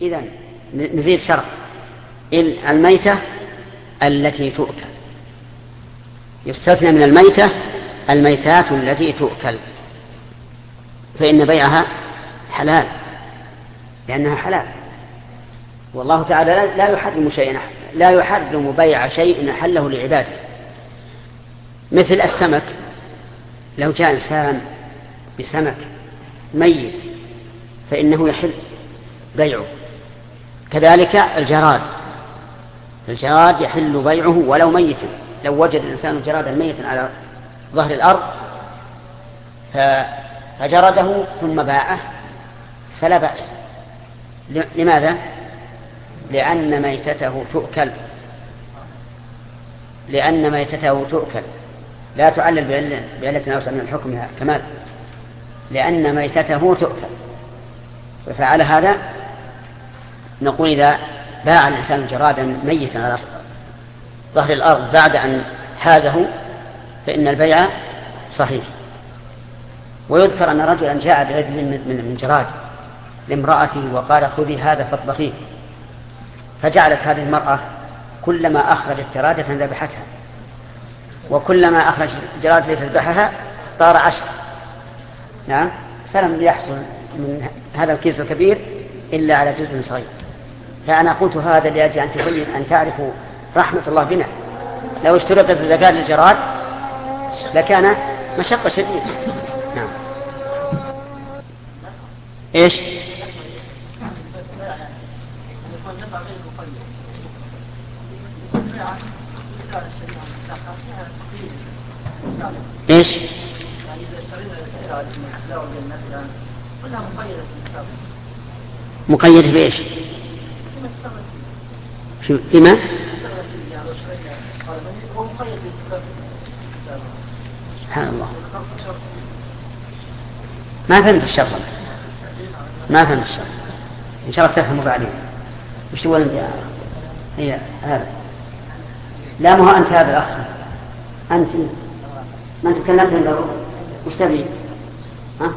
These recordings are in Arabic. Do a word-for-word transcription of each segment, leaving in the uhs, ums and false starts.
إذن نزيد شرط الميتة التي تؤكل، يستثنى من الميتة الميتات التي تؤكل، فإن بيعها حلال لأنها حلال. والله تعالى لا يحرم شيئا، لا يحرم بيع شيء أحله لعباده، مثل السمك. لو جاء إنسان بسمك ميت فإنه يحل بيعه. كذلك الجراد، الجراد يحل بيعه ولو ميتا. لو وجد الإنسان جرادا ميتا على ظهر الأرض فجرده ثم باعه فلا بأس. لماذا؟ لأن ميتته تؤكل، لأن ميتته تؤكل، لا تعلل بعلة أوسع من الحكم كمال، لأن ميتته تؤكل. ففعل هذا نقول إذا باع الإنسان جرادا ميتا على ظهر الأرض بعد أن حازه فإن البيع صحيح. ويذكر أن رجلا جاء بعجل من جراد لامرأته وقال خذي هذا فاطبخيه، فجعلت هذه المرأة كلما أخرجت جرادة ذبحتها، وكلما أخرجت جرادة لتذبحها طار عشر. نعم، فلم يحصل من هذا الكيس الكبير إلا على جزء صغير. فأنا قلت هذا لأجل أن تبين أن تعرفوا رحمة الله بنا. لو اشترطت الزكاة للجراد لكان مشقة شديدة. نعم. إيش؟ إيش؟ مقيد بإيش؟ فيما؟ سبحان الله، ما فهمت الشرط، ما فهمت الشرط. إن شاء الله تفهموا بعدين. وش تقول أنت؟ هي هذا؟ لا، ما هو أنت هذا الأخ، أنت ما أنت تكلمت إلا وش تبي؟ ها؟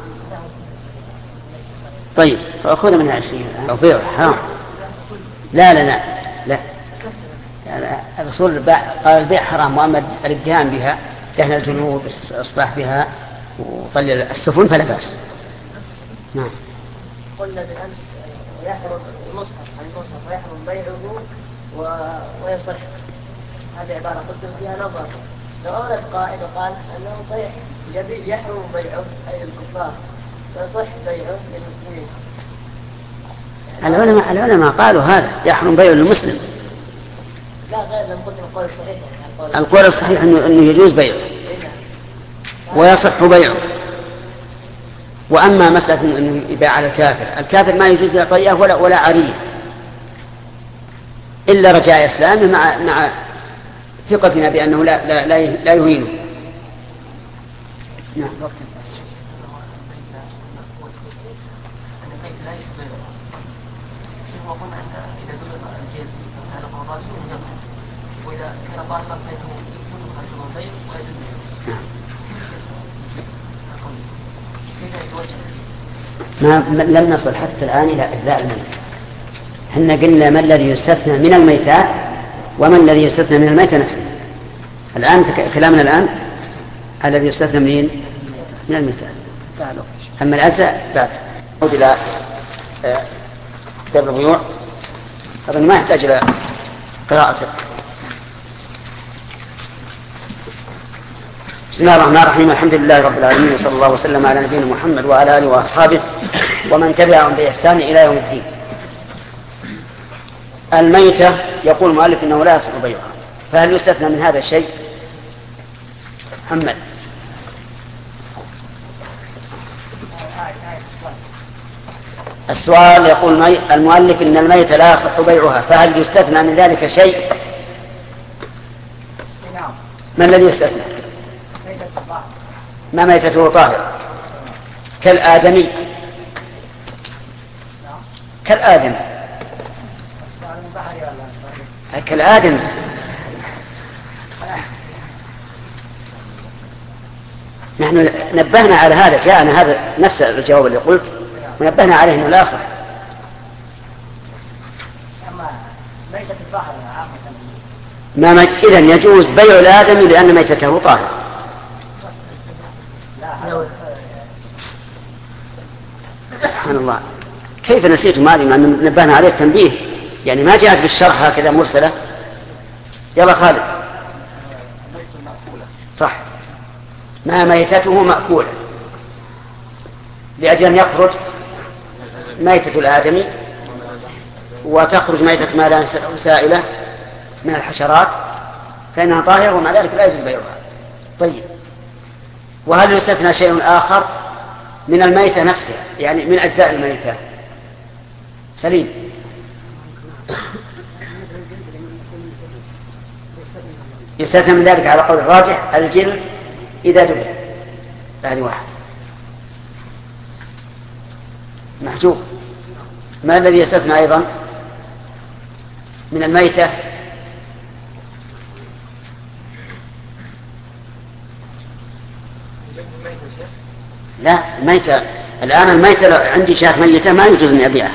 طيب فأخذ منها عشرين أو بيع حرام. لا لا لا لا, لا. الرسول قال البيع حرام، وأما الادهان بها دهن الجنوب إصلاح بها وطل السفن فلا بأس. نعم. قلنا بالأمس ويحرم المصحف عن المصحف ويحرم بيعه ويصح. هذه عبارة قلت فيها نظر. لو أورد قائل وقال أنه صحيح يحرم بيعه أي الكفار فصح بيعه للمسلمين. العلماء العلماء قالوا هذا يحرم بيعه للمسلم. لا غير لم قلت القول الصحيح. يعني القول الصحيح أنه, أنه يجوز بيعه ويصح بيعه. وأما مسألة أنه يباع على الكافر، الكافر ما يجوز لا طيئة ولا ولا عرية إلا رجاء إسلامه مع مع ثقتنا بأنه لا لا لا, لا يهينه. نعم. وإذا كان ظاهرا فإنه يكون خارج البيع ويجوز. ما لم نصل حتى الآن إلى أجزاء الميت. احنا قلنا ما الذي يستثنى من الميتات وما الذي يستثنى من الميتة نفسه. الآن كلامنا الآن الذي يستثنى منين؟ من الميتات. أما الأجزاء بعد. نعود إلى كتاب البيوع. طبعا ما يحتاج إلى قراءته. بسم الله الرحمن الرحيم. الحمد لله رب العالمين، وصلى الله وسلم على نبينا محمد وعلى آله وأصحابه ومن تبعهم بإحسان إلى يوم الدين. الميتة يقول المؤلف إنه لا يصح بيعها، فهل يستثنى من هذا الشيء؟ محمد. السؤال يقول المؤلف إن الميتة لا يصح بيعها، فهل يستثنى من ذلك شيء؟ ما الذي يستثنى؟ ما ميتته طاهر كالآدمي، كالآدم كالآدم نحن نبهنا على هذا، جاءنا هذا نفس الجواب اللي قلت ونبهنا عليه انه لا يصح. ميتة البحر عامة. ما ميت... إذن يجوز بيع الآدمي لأن ميتته طاهرة. سبحان الله، كيف نسيتم هذه مع أن نبهنا عليه التنبيه؟ يعني ما جاءت بالشرح هكذا مرسلة. يلا خالد. صح، ما ميتته مأكولة لأجل أن يخرج ميتة الآدمي وتخرج ميتة ما لا سائلة من الحشرات فإنها طاهرة ومع ذلك لا يجوز بيعها. طيب، وهل يستثنى شيء آخر من الميتة نفسها، يعني من أجزاء الميتة؟ سليم. يستثنى من ذلك على قول الراجح الجلد إذا دبر. هذه واحد محجوب. ما الذي يستثنى أيضا من الميتة؟ لا، الميتة الآن الميتة عندي شاة ميتة ما يجوز أن أبيعها.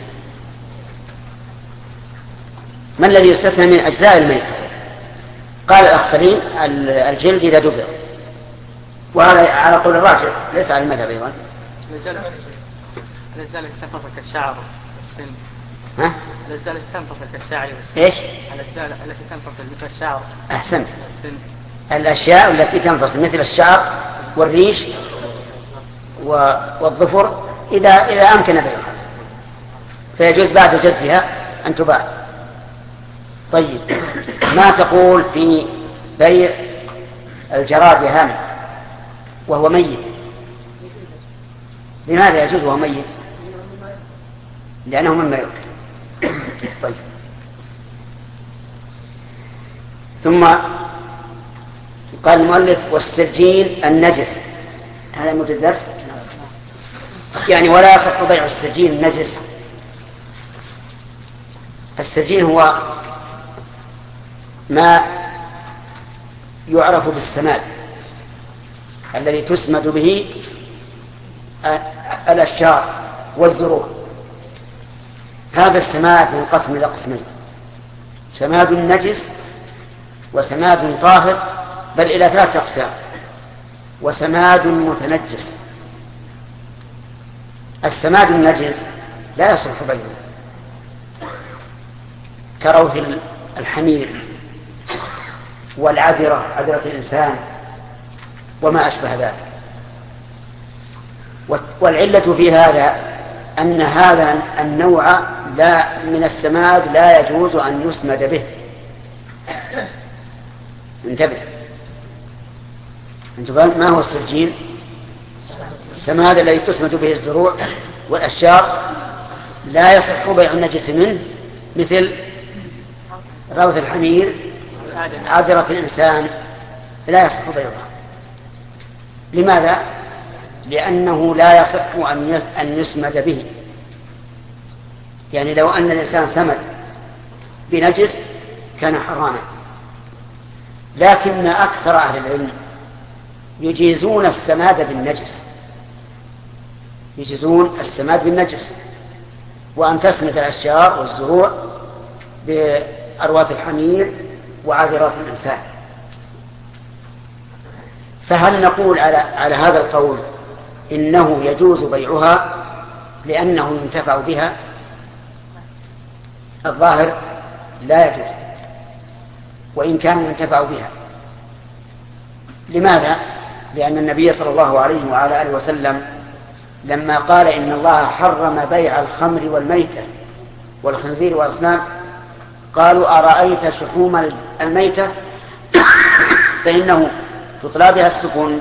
ما الذي يستثنى من أجزاء الميتة؟ قال الأخ سليم الجلد إذا دبر، وهذا على قول الراجح ليس على المذهب أيضا. الأجزاء التي تنفصل كالشعر والسن. ها؟ الأجزاء التي تنفصل كالشعر والسن. إيش؟ الأجزاء التي تنفصل مثل الشعر. أحسنت. والسن. الأشياء التي تنفصل مثل الشعر والريش والظفر إذا إذا أمكن بيعها فيجوز بعد جزها أن تباع. طيب، ما تقول في بيع الجراد هامل وهو ميت؟ لماذا يجوز وهو ميت؟ لأنه مما يؤكل. طيب، ثم قال المؤلف والسجين النجس. هذا متدرس يعني ولا يصح بيع السجين النجس. السجين هو ما يعرف بالسماد الذي تسمد به الأشجار والزروع. هذا السماد ينقسم إلى قسمين: سماد نجس وسماد طاهر، بل إلى ثلاثة أقسام: وسماد متنجس. السماد النجس لا يصلح بيعه كروث الحمير والعذرة، عذرة الإنسان وما أشبه ذلك. والعلة في هذا أن هذا النوع لا من السماد لا يجوز أن يسمد به. انتبه، انتبه. ما هو السجين؟ السماد الذي تسمد به الزروع والأشجار لا يصح بيع النجس منه، مثل روث الحمير، عذرة الإنسان، لا يصح بيعها. لماذا؟ لأنه لا يصح أن يسمد به. يعني لو أن الإنسان سمد بنجس كان حراما، لكن أكثر أهل العلم يجيزون السماد بالنجس، يجيزون السماد بالنجس، وأن تسمد الأشجار والزروع بأرواث الحمير وعذرات الإنسان. فهل نقول على, على هذا القول إنه يجوز بيعها لأنه ينتفع بها؟ الظاهر لا يجوز، وإن كان ينتفع بها. لماذا؟ لأن النبي صلى الله عليه وعلى آله وسلم لما قال إن الله حرم بيع الخمر والميتة والخنزير والأصنام قالوا أرأيت شحوم الميتة فإنه تطلى بها السفن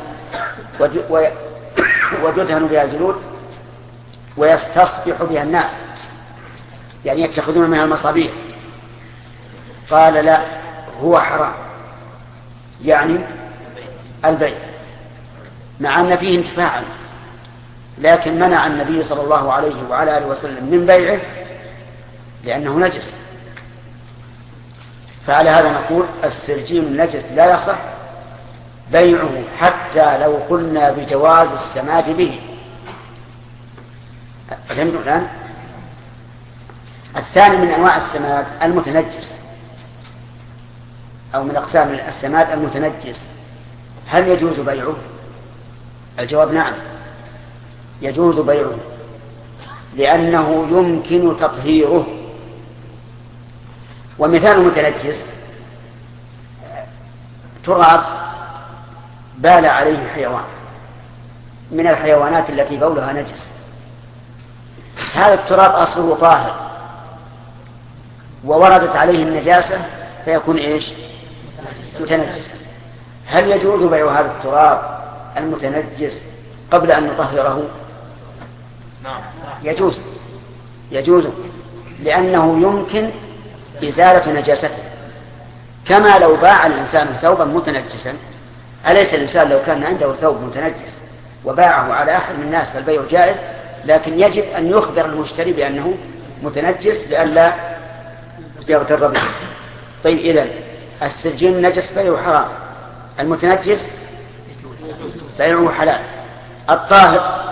وتدهن بها الجلود ويستصبح بها الناس، يعني يتخذون منها المصابيح. قال لا، هو حرام، يعني البيع، مع أن فيه انتفاعا، لكن منع النبي صلى الله عليه وعلى آله وسلم من بيعه لأنه نجس. فعلى هذا نقول السرجين النجس لا يصح بيعه حتى لو قلنا بجواز السماد به. فهمتم الآن؟ الثاني من أنواع السماد المتنجس، أو من أقسام السماد المتنجس، هل يجوز بيعه؟ الجواب نعم، يجوز بيعه، لأنه يمكن تطهيره. ومثال متنجس تراب بال عليه حيوان من الحيوانات التي بولها نجس، هذا التراب أصله طاهر ووردت عليه النجاسة فيكون إيش؟ متنجس. هل يجوز بيع هذا التراب المتنجس قبل أن نطهره؟ نعم يجوز، يجوز، لأنه يمكن إزالة نجاسته، كما لو باع الإنسان ثوبا متنجسا، أليس الإنسان لو كان عنده ثوب متنجس وباعه على أحد من الناس فالبيع جائز، لكن يجب أن يخبر المشتري بأنه متنجس لئلا يغتر به. طيب إذن السرجين نجس بيعه حرام، المتنجس بيعه حلال، الطاهر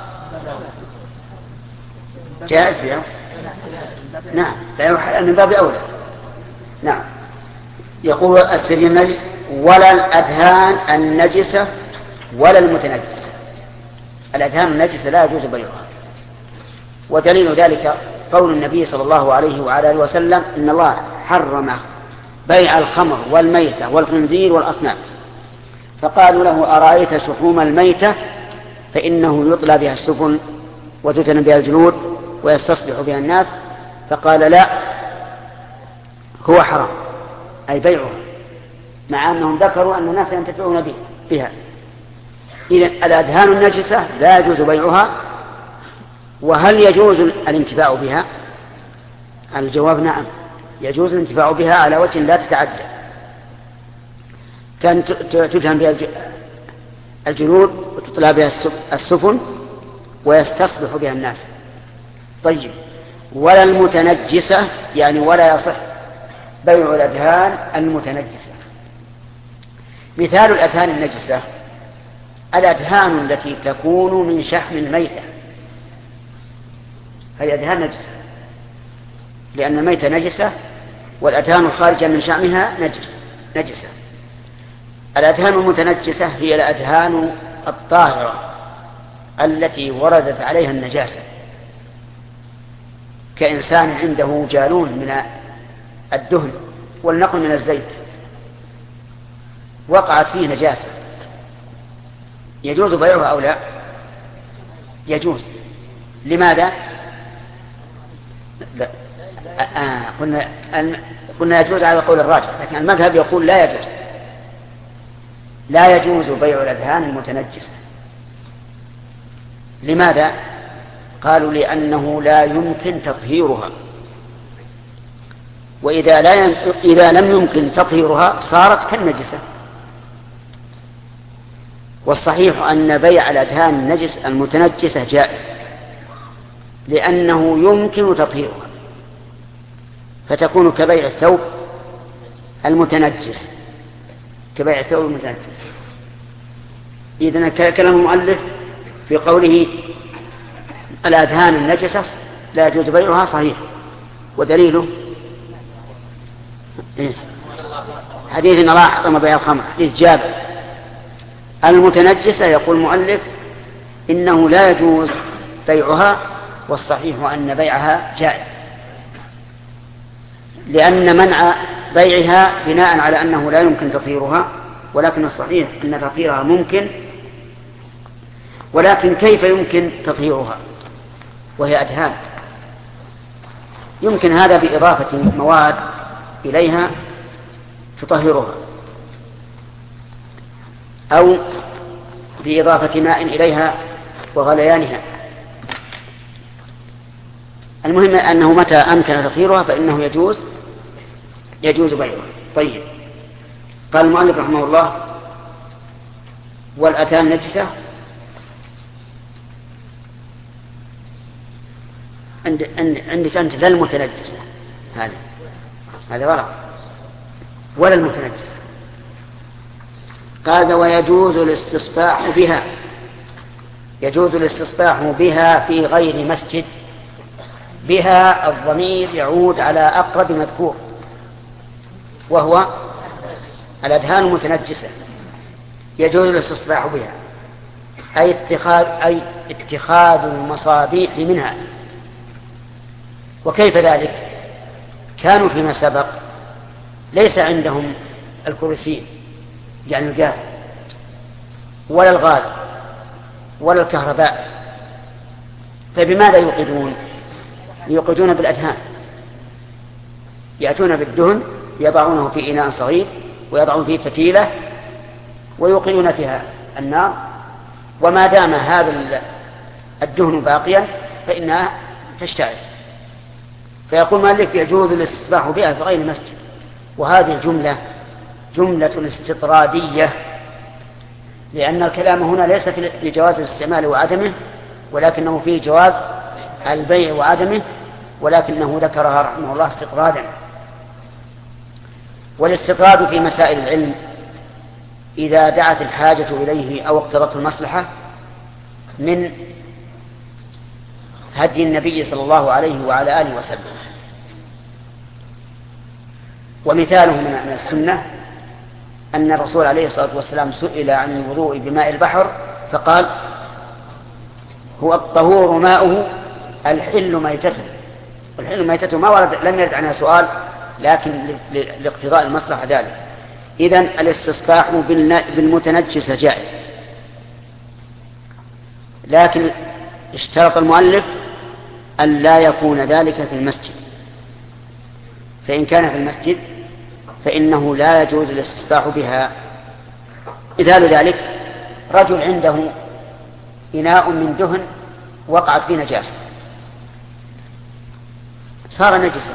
جائز بيعه، نعم بيعه حلال من باب أولى. نعم. يقول السرجين نجس ولا الأدهان النجسة ولا المتنجسة، الأدهان النجسة لا يجوز بيعها، ودليل ذلك قول النبي صلى الله عليه وعلى آله وسلم إن الله حرم بيع الخمر والميتة والخنزير والأصنام، فقالوا له أرأيت شحوم الميتة فإنه يطلى بها السفن وتتن بها الجلود ويستصبح بها الناس، فقال لا هو حرام أي بيعها، مع أنهم ذكروا أن الناس ينتفعون بها. إذن الأدهان النجسة لا يجوز بيعها. وهل يجوز الانتفاع بها؟ الجواب نعم، يجوز الانتفاع بها على وجه لا تتعدى، كان تدهن بها الجلود وتطلع بها السفن ويستصبح بها الناس. طيب ولا المتنجسة، يعني ولا يصح بيع الأدهان المتنجسة. مثال الأدهان النجسة الأدهان التي تكون من شحم الميتة، هي أدهان نجسة، لأن الميتة نجسة والأدهان الخارجة من شحمها نجس نجسة. الأدهان المتنجسة هي الأدهان الطاهرة التي وردت عليها النجاسة، كإنسان عنده جالون من الدهن والنقل من الزيت وقعت فيه نجاسة، يجوز بيعها أو لا؟ يجوز. لماذا؟ لا. آه. قلنا قلنا يجوز على قول الراجح، لكن المذهب يقول لا يجوز، لا يجوز بيع الأدهان المتنجسة. لماذا؟ قالوا لأنه لا يمكن تطهيرها، وإذا لا ين... إذا لم يمكن تطهيرها صارت كالنجسة. والصحيح أن بيع الأدهان النجس المتنجسة جائز، لأنه يمكن تطهيرها، فتكون كبيع الثوب المتنجس، كبيع الثوب المتنجس. إذن كلام المؤلف في قوله الأدهان النجسة لا يجوز بيعها صحيح، ودليله إيه؟ حديث إن الله حرم بيع الخمر، حديث جابر. المتنجسة يقول المؤلف إنه لا يجوز بيعها، والصحيح أن بيعها جائز، لأن منع بيعها بناء على أنه لا يمكن تطهيرها، ولكن الصحيح أن تطهيرها ممكن. ولكن كيف يمكن تطهيرها وهي أدهان؟ يمكن هذا بإضافة مواد إليها تطهرها، أو بإضافة ماء إليها وغليانها. المهم أنه متى أمكن تطهيرها فإنه يجوز يجوز بيعها. طيب قال المؤلف رحمه الله والأدهان نجسة، عند عندك أنت لا المتنجسة، هذا هذا غلط، ولا المتنجسة. قال ويجوز الاستصباح بها، يجوز الاستصباح بها في غير مسجد، بها الضمير يعود على أقرب مذكور، وهو الأدهان المتنجسة يجوز الاستصباح بها، أي اتخاذ, أي اتخاذ المصابيح منها. وكيف ذلك؟ كانوا فيما سبق ليس عندهم الكرسي يعني الغاز ولا الغاز ولا الكهرباء، فبماذا يوقدون؟ يوقدون بالأدهان، يأتون بالدهن يضعونه في إناء صغير ويضعون فيه فتيلة ويوقدون فيها النار، وما دام هذا الدهن باقيا فإنها تشتعل. فيقول مالك يجوز الاستصباح بها في غير المسجد. وهذه الجملة جملة استطرادية، لأن الكلام هنا ليس في جواز الاستعمال وعدمه، ولكنه فيه جواز البيع وعدمه، ولكنه ذكرها رحمه الله استطرادا. والاستطراد في مسائل العلم إذا دعت الحاجة إليه أو اقتضت المصلحة من هدي النبي صلى الله عليه وعلى آله وسلم. ومثاله من السنة أن الرسول عليه الصلاة والسلام سئل عن الوضوء بماء البحر فقال هو الطهور ماؤه الحل ميتته. الحل ميتته ما ورد، لم يرد عنها سؤال، لكن لاقتضاء المصلحة ذلك. إذن الاستصباح بالمتنجس جائز، لكن اشترط المؤلف أن لا يكون ذلك في المسجد، فإن كان في المسجد فإنه لا يجوز الاستصباح بها. مثال ذلك رجل عنده إناء من دهن وقعت فيه نجاسة صار نجسا،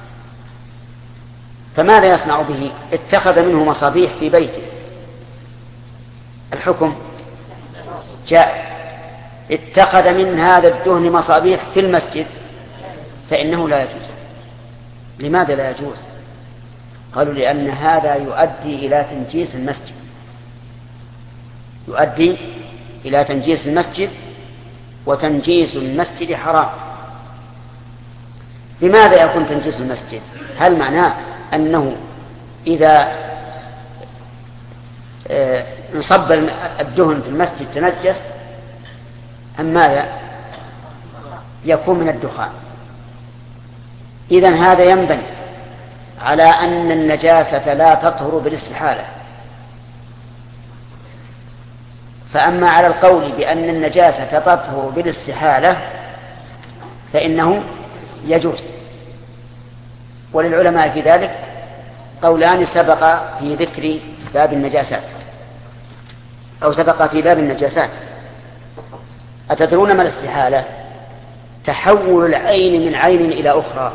فماذا يصنع به؟ اتخذ منه مصابيح في بيته، الحكم جائز. اتخذ من هذا الدهن مصابيح في المسجد فإنه لا يجوز. لماذا لا يجوز؟ قالوا لأن هذا يؤدي إلى تنجيس المسجد، يؤدي إلى تنجيس المسجد، وتنجيس المسجد حرام. لماذا يكون تنجيس المسجد؟ هل معناه أنه إذا انصب الدهن في المسجد تنجس، أم ماذا؟ يكون من الدخان. إذن هذا ينبني على أن النجاسة لا تطهر بالاستحالة. فأما على القول بأن النجاسة تطهر بالاستحالة فإنه يجوز. وللعلماء في ذلك قولان سبق في ذكر باب النجاسات، أو سبق في باب النجاسات. أتدرون ما الاستحالة؟ تحول العين من عين إلى أخرى.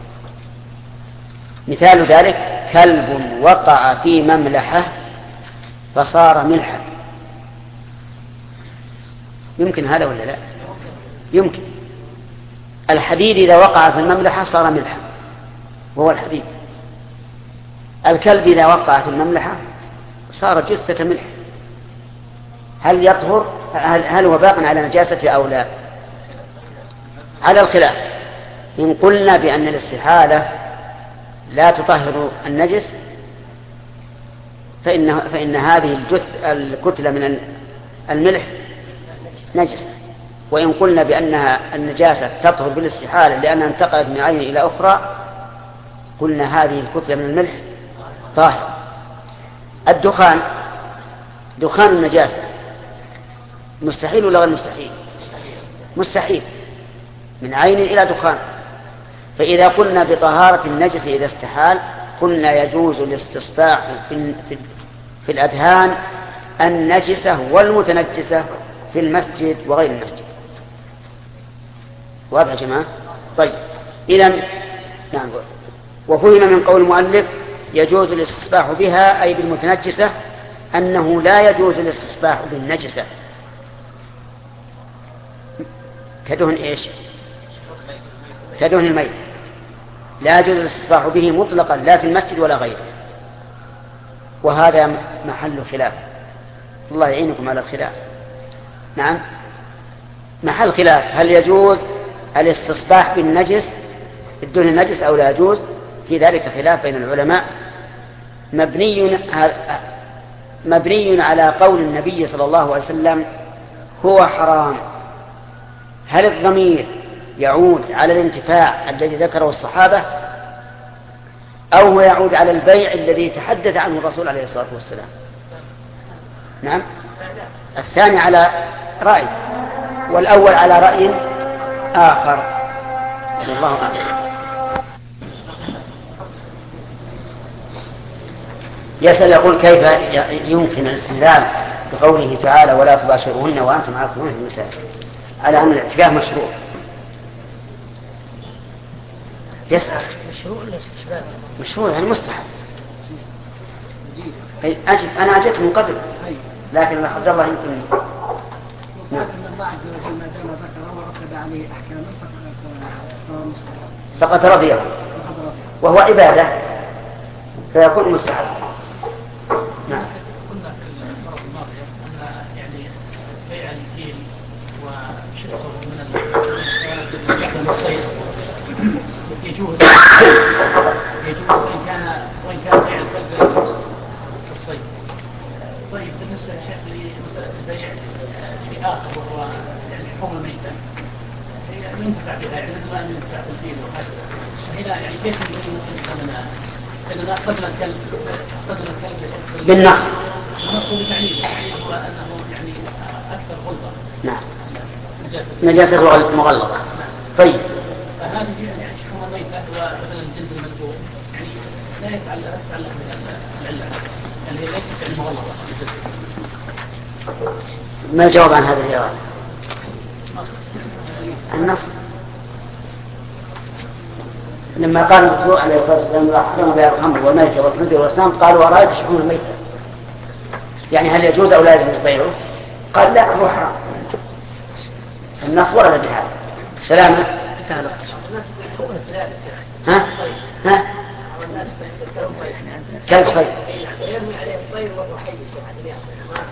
مثال ذلك كلب وقع في مملحة فصار ملحا. يمكن هذا ولا لا؟ يمكن. الحديد إذا وقع في المملحة صار ملحا وهو الحديد. الكلب إذا وقع في المملحة صار جثة ملح. هل يطهر؟ هل هو باق على نجاسته أو لا؟ على الخلاف. إن قلنا بأن الاستحالة لا تطهر النجس فإن, فإن هذه الجث الكتلة من الملح نجس. وإن قلنا بأنها النجاسة تطهر بالاستحالة لأنها انتقلت من عين إلى أخرى قلنا هذه الكتلة من الملح طاهر. الدخان، دخان النجاسة مستحيل ولا غير مستحيل؟ مستحيل، من عين إلى دخان. فإذا قلنا بطهارة النجس إذا استحال قلنا يجوز الاستصباح في, في, في الأدهان النجسة والمتنجسة في المسجد وغير المسجد. واضح يا جماعة؟ طيب إذن نعم. وفهم من قول المؤلف يجوز الاستصباح بها أي بالمتنجسة أنه لا يجوز الاستصباح بالنجسة كدهن إيش؟ كدهن الميت. لا يجوز الاستصباح به مطلقا لا في المسجد ولا غيره. وهذا محل خلاف، الله يعينكم على الخلاف. نعم، محل خلاف هل يجوز الاستصباح بالنجس الدهن النجس أو لا يجوز، في ذلك خلاف بين العلماء، مبني مبني على قول النبي صلى الله عليه وسلم هو حرام. هل الضمير يعود على الانتفاع الذي ذكره الصحابة، أو هو يعود على البيع الذي تحدث عنه الرسول عليه الصلاة والسلام؟ نعم، الثاني على رأي، والأول على رأي آخر. الله أعلم. يسأل يقول كيف يمكن الاستدلال بقوله تعالى ولا تباشرون وأنتم عاكفون في المساجد على أن الاعتكاف مشروع؟ يسأل مشروع ولا استحباب؟ مشروع يعني مستحب. أجب أنا أجبت من قبل، لكن عبد الله يمكن نعم. الله عز وجل ما دام ذكر ورتب عليه أحكاما فهو مستحب، فقد رضيه وهو عبادة فيكون مستحب. نعم. قلنا في المرة الماضية أن يعني بيع الفيل وشقه من الصيد يجوز يجوز وإن كان وإن كان بيع الكلب لا يجوز في الصيد. طيب بالنسبة لشيخ لمسألة البيع في آخر وهو يعني حكم الميتة ينتفع بها يعني مثل أن ينتفع في الفيل وهكذا، هنا يعني كيف يمكن أن إذا أخذنا الكلب أخذنا الكلب بالنص النص بتعليله هو أنه يعني أكثر غلظة. نعم، نجاسة مغلظة. طيب فهذه يعني شحوم الميتة ومثلا الجلد المنجوم يعني لا يتعلق لا يتعلق بالعلة يعني ليست يعني مغلظة. ما الجواب عن هذه الإرادة؟ النص لما قال الرسول عليه الصلاة والسلام يحرم بها الخمر والميتة والخنزير والأصنام قالوا أراد شحوم الميتة، يعني هل يجوز أو لا يجوز بيعه؟ قال لا هو حرام. النص ورد بهذا. سلامة. ها ها كلب صيد يرمي عليه الطير وهو حي عشان يحصل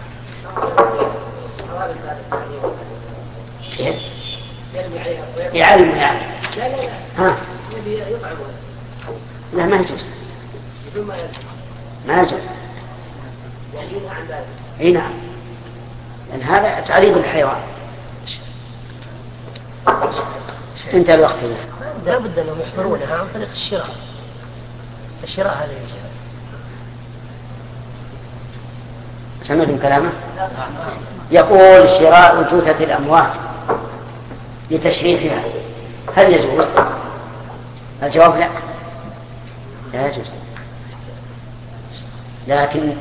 كيف؟ يرمي عليه الطير يعلم يعني. لا لا لا ها يبي يطعمه. لا ما يجوز، بدون ما يرمي ما يجوز. يعني ينهى عن ذلك. اي نعم، لأن هذا تعذيب الحيوان. انتهى الوقت. لا بد أنهم يحضرونها عن طريق الشراء. الشراء هذا يجب. سمعتم كلامه؟ يقول شراء جثث الأموات لتشريحها هل يجوز؟ الجواب لا، لا يجوز. لكن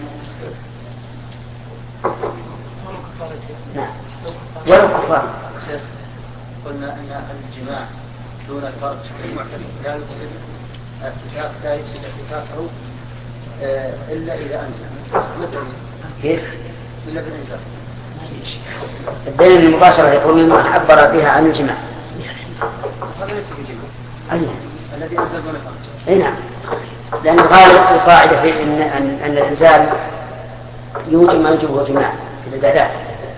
نعم ولو كفار. قلنا أن الجماع دون الفرج في المعتكف لا يفسد اعتكاف لا يفسد اعتكافه إلا إذا أنزل. مثلا كيف؟ إلا بالإنزال. الدليل المباشرة يقول مما عبر بها عن الجماع. هذا ليس بجماع. أيه. الذي أنزل دون الفرج. أي نعم، لأن غالب القاعدة في إن, أن, أن الإنزال يوجب ما يوجبه جماع في العبادات،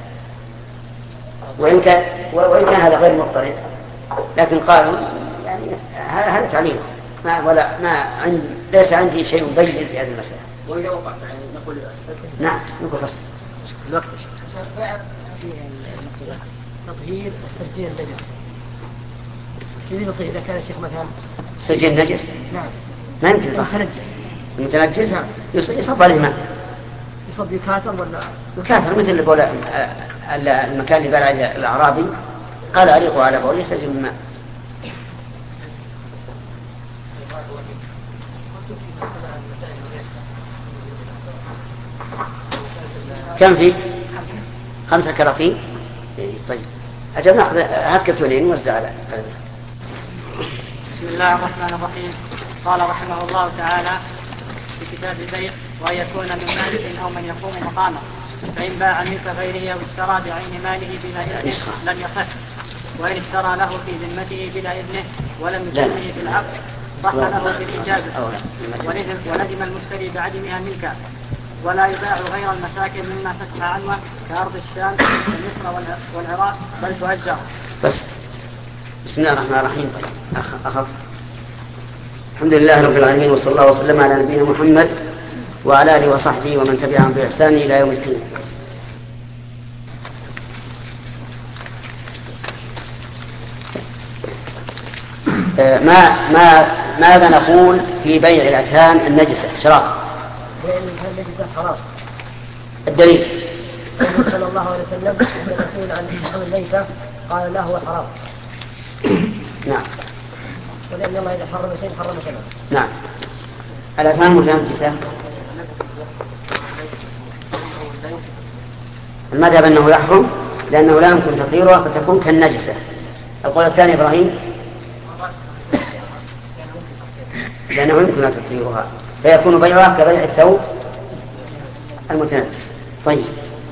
وإن كان وإن كان هذا غير مضطرد، لكن قالوا يعني هذا تعليل ما ولا ما عندي ليس عندي شيء مبين في هذه المسألة. وإذا وقعت يعني نقول نعم نقول فصل الوقت. تطهير السرجين النجس. كيف تطهير إذا كان الشيخ مثلا سرجين نجس؟ نعم ما يمكن صح. المتنجس يصب عليه ماء. يصب يكاثر ولا يكاثر مثل اللي بقول المكان اللي بال عليه الأعرابي قال أريقوا على بول يسجل من ماء. كم في؟ خمسة كراتين. طيب أجل نأخذ هات كرتونين ونوزع على. بسم الله الرحمن الرحيم. قال رحمه الله تعالى في كتاب البيع وأن يكون من مالك أو من يقوم مقامه، فإن باع ملك غيره أو اشترى بعين ماله بلا إذنه لم يصح، وإن اشترى له في ذمته بلا إذنه ولم يسمه في العقد صح له في الإجازة، وندم المشتري بعدمها ملكا. ولا يباع غير المساكن مما فتح عنه كأرض الشام ومصر والعراق بل تؤجر. بس بسم الله الرحمن الرحيم. طيب أخف. الحمد لله رب العالمين، وصلى الله وسلم على نبينا محمد وعلى آله وصحبه ومن تبعهم بإحسان إلى يوم الدين. ما ما ماذا نقول في بيع الأكهان النجسة شراب؟ بيع الأكهان النجسة حرام. الدليل النبي صلى الله عليه وسلم يقول عن لحم الميتة قال لا هو حرام. نعم. ولأن الله إذا حرم شيء حرم كله. نعم. الأكهان متنجسة. المذهب أنه يحرم لأنه لا يمكن تطهيرها فتكون كالنجسة. القول الثاني إبراهيم لأنه يمكن تطهيرها فيكون بيعها كبيع الثوب المتنجس. طيب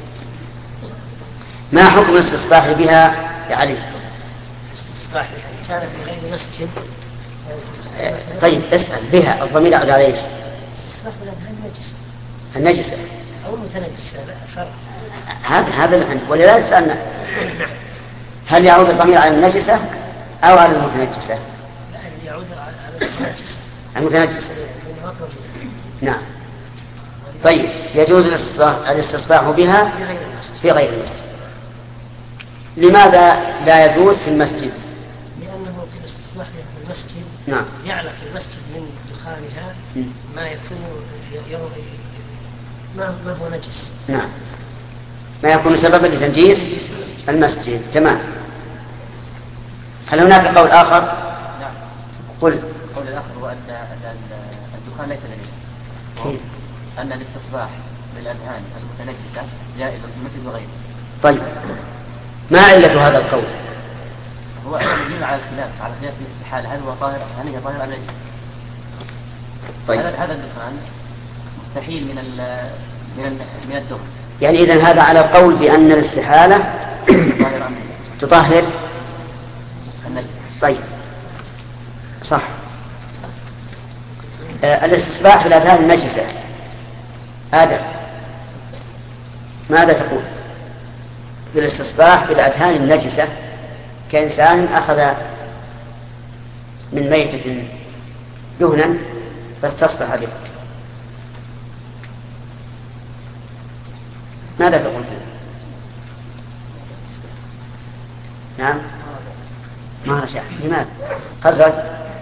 ما حكم الاستصباح بها يا علي؟ الاستصباح كان في غير مسجد. طيب اسأل بها، الضمير يعود على ايش؟ الاستصباح بالأكهان النجسة. النجسة أو المتنجسة فرق. هذا هذا ولذلك سألنا هل يعود الضمير على النجسة أو على المتنجسة؟ لا يعود على المتنجسة. المتنجسة. نعم. طيب يجوز الاستصباح بها في غير المسجد. لماذا لا يجوز في المسجد؟ لأنه في الاستصباح في المسجد نعم. يعلق المسجد من دخانها ما يكون يروي ما ما هو نجس. نعم. ما يكون سببا لتنجيس المسجد. تمام. هل هناك قول آخر؟ نعم. قل. القول الآخر هو أن الدخان ليس نجسا. أن الاستصباح بالأذهان المتنجسة جائز في المسجد وغيره. طيب ما علة هذا القول؟ هو يبني على الخلاف على خلاف الاستحالة هل هو طاهر هل هي طاهر أم ليس؟ طيب هذا هذا الدخان مستحيل من ال من من الدخن. يعني إذن هذا على القول بأن الاستحالة تطهر. طيب صح. آه الاستصباح بالأذهان النجسة. آدم ماذا تقول في الاستصباح بالأذهان النجسة كإنسان أخذ من ميتة دهنا فاستصبح به؟ ماذا تقول فيه؟ نعم ما رشح. لماذا؟ خزرج.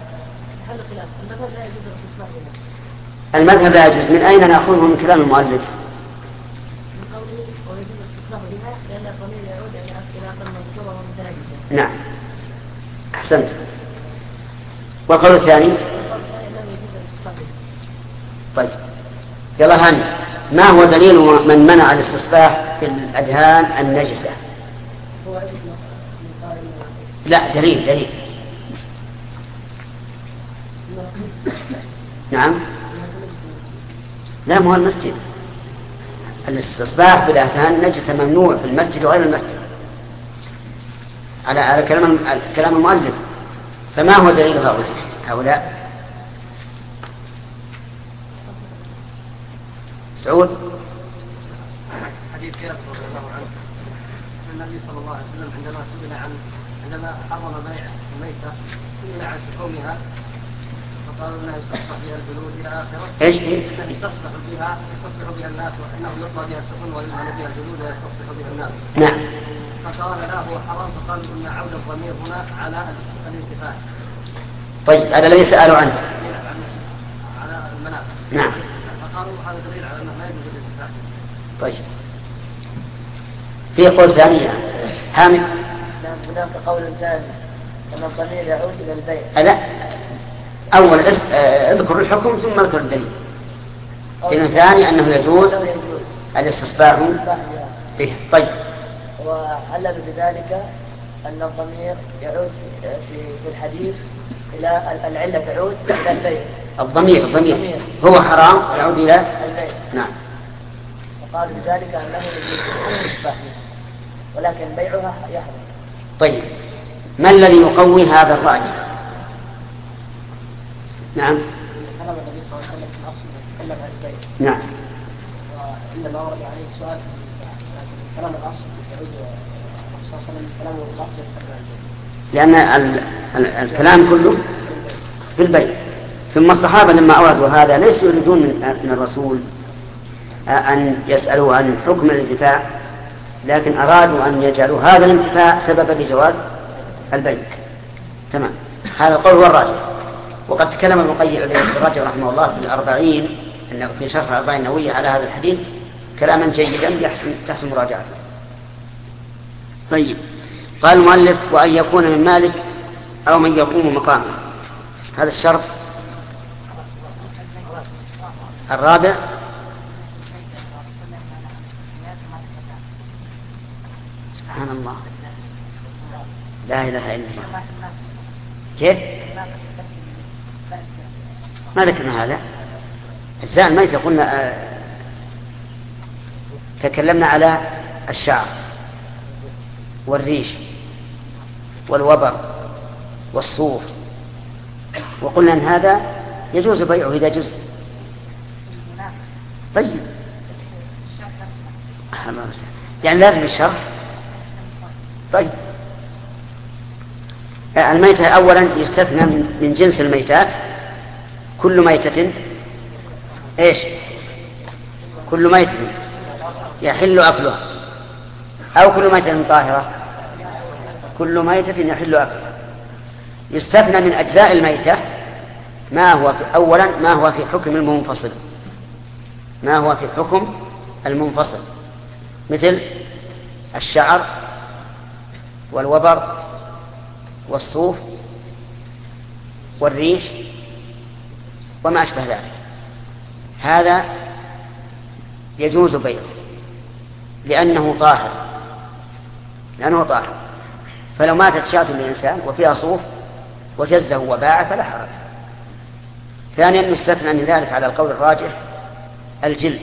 المذهب لا يجوز. من أين نأخذه من كلام المؤلف؟ من قوله ويجوز الاستصباح بها لأن الضمير يعود إلى أقل مذكورة ومتنجسة. نعم أحسنت. والقول الثاني؟ طيب يلا هاني، ما هو دليل من منع الاستصباح في الأدهان النجسة؟ لا دليل دليل. نعم لا مو المسجد. الاستصباح بالأذهان النجسة ممنوع في المسجد وغير المسجد على على كلام كلام المؤلف. فما هو دليل هؤلاء هؤلاء سعود؟ حديث كعب رضي الله عنه أن النبي صلى الله عليه وسلم عندما سئل عن عندما حرم بيع الميتة سئل عن شحومها فقالوا انها يستصبح بها الجلود الى اخره. ايش؟ انه يستصبح بها يستصبح بها الناس وانه يطلى بها السفن ويلهم بها الجلود ويستصبح بها الناس. نعم. فقال لا هو حرام فقالوا ان عود الضمير هنا على الانتفاع. طيب هذا الذي سألوا عنه. على المنافع. نعم. فقالوا هذا دليل على انه لا يجوز الانتفاع. طيب في قول ثاني حامد؟ نعم هناك قول ثاني ان الضمير يعود الى البيع. لا أول اذكر الحكم ثم اذكر الدليل. إذن ثاني أنه يجوز الاستصباح به. طيب وعلل بذلك أن الضمير يعود في الحديث إلى العلة تعود إلى البيع. الضمير الضمير هو حرام يعود إلى البيع. نعم. وقال بذلك أنه يجوز الاستصباح ولكن بيعها يحرم. طيب ما الذي يقوي هذا الرأي؟ نعم. كلام النبي صلى الله عليه وسلم في الأصل يتكلم عن البيع. نعم. وإنما ورد عليه سؤال كلام الأصل يعود صلى الله عليه وسلم كلامه الأصل يتكلم عن البيع. لأن الكلام كله في البيع. ثم الصحابة لما أوردوا هذا ليسوا يريدون من الرسول أن يسألوا عن حكم الانتفاع، لكن أرادوا أن يجعلوا هذا الانتفاع سببا لجواز البيع. تمام. هذا القول هو الراجح. وقد تكلم ابن القيم الراجح رحمه الله في الأربعين في شرح الأربعين النووية على هذا الحديث كلاما جيدا يحسن تحسن مراجعته. طيب. قال المؤلف وأن يكون من مالك أو من يقوم مقامه. هذا الشرط الرابع. سبحان الله، لا إله إلا الله. كيف؟ ما ذكرنا هذا. أجزاء الميت قلنا آه تكلمنا على الشعر والريش والوبر والصوف، وقلنا أن هذا يجوز بيعه إذا جزء. طيب يعني لازم الشرح. طيب الميتة أولا يستثنى من جنس الميتات كل ميتة إيش؟ كل ميتة يحل أكلها، أو كل ميتة طاهرة، كل ميتة يحل أكلها. يستثنى من أجزاء الميتة ما هو في أولا ما هو في حكم المنفصل، ما هو في حكم المنفصل مثل الشعر والوبر والصوف والريش وما أشبه ذلك. هذا يجوز بيعه لأنه طاهر، لأنه طاهر. فلو ماتت شاة للإنسان وفيها صوف وجزه وباع فلا حرج. ثانيا يستثنى من ذلك على القول الراجح الجلد،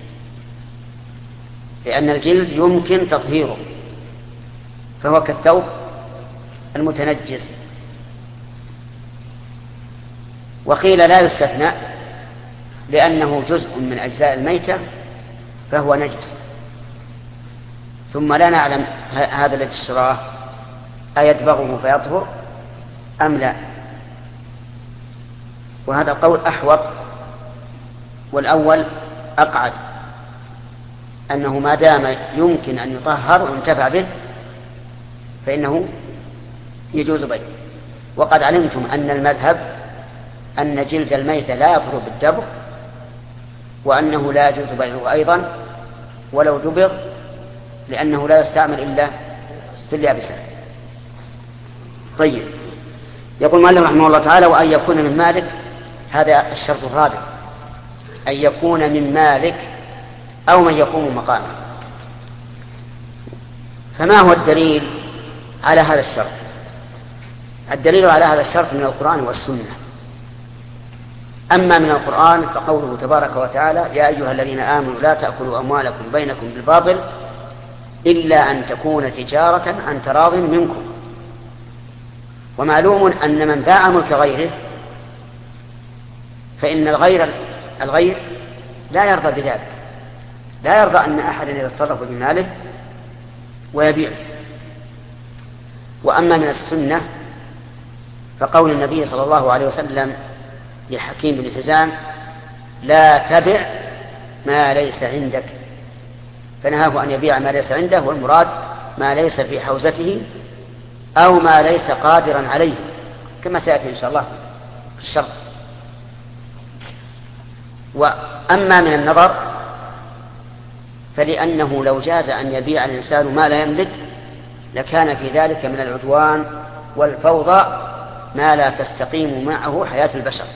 لأن الجلد يمكن تطهيره فهو كالثوب المتنجس. وقيل لا يستثنى لأنه جزء من أجزاء الميتة فهو نجس، ثم لا نعلم هذا الذي اشتراه أيدبغه فيطهر أم لا. وهذا القول أحوط، والأول أقعد، أنه ما دام يمكن أن يطهر وينتفع به فإنه يجوز بيعه. وقد علمتم أن المذهب أن جلد الميت لا يطهر بالدبغ، وأنه لا يجوز بيعه أيضا ولو دبغ، لأنه لا يستعمل إلا في اليابسة. طيب. يقول مالك رحمه الله تعالى وأن يكون من مالك، هذا الشرط الرابع، أن يكون من مالك أو من يقوم مقامه. فما هو الدليل على هذا الشرط؟ الدليل على هذا الشرط من القرآن والسنة. أما من القرآن فقوله تبارك وتعالى يا أيها الذين آمنوا لا تأكلوا أموالكم بينكم بالباطل إلا أن تكون تجارة عن تراض منكم. ومعلوم أن من باع ملك غيره فإن الغير الغير لا يرضى بذلك، لا يرضى أن أحدا يتصرف بماله ويبيعه. وأما من السنة فقول النبي صلى الله عليه وسلم لحكيم بن حزام لا تبع ما ليس عندك، فنهاه أن يبيع ما ليس عنده، والمراد ما ليس في حوزته أو ما ليس قادرا عليه كما سيأتي إن شاء الله في الشرط. وأما من النظر فلأنه لو جاز أن يبيع الإنسان ما لا يملك لكان في ذلك من العدوان والفوضى ما لا تستقيم معه حياة البشر.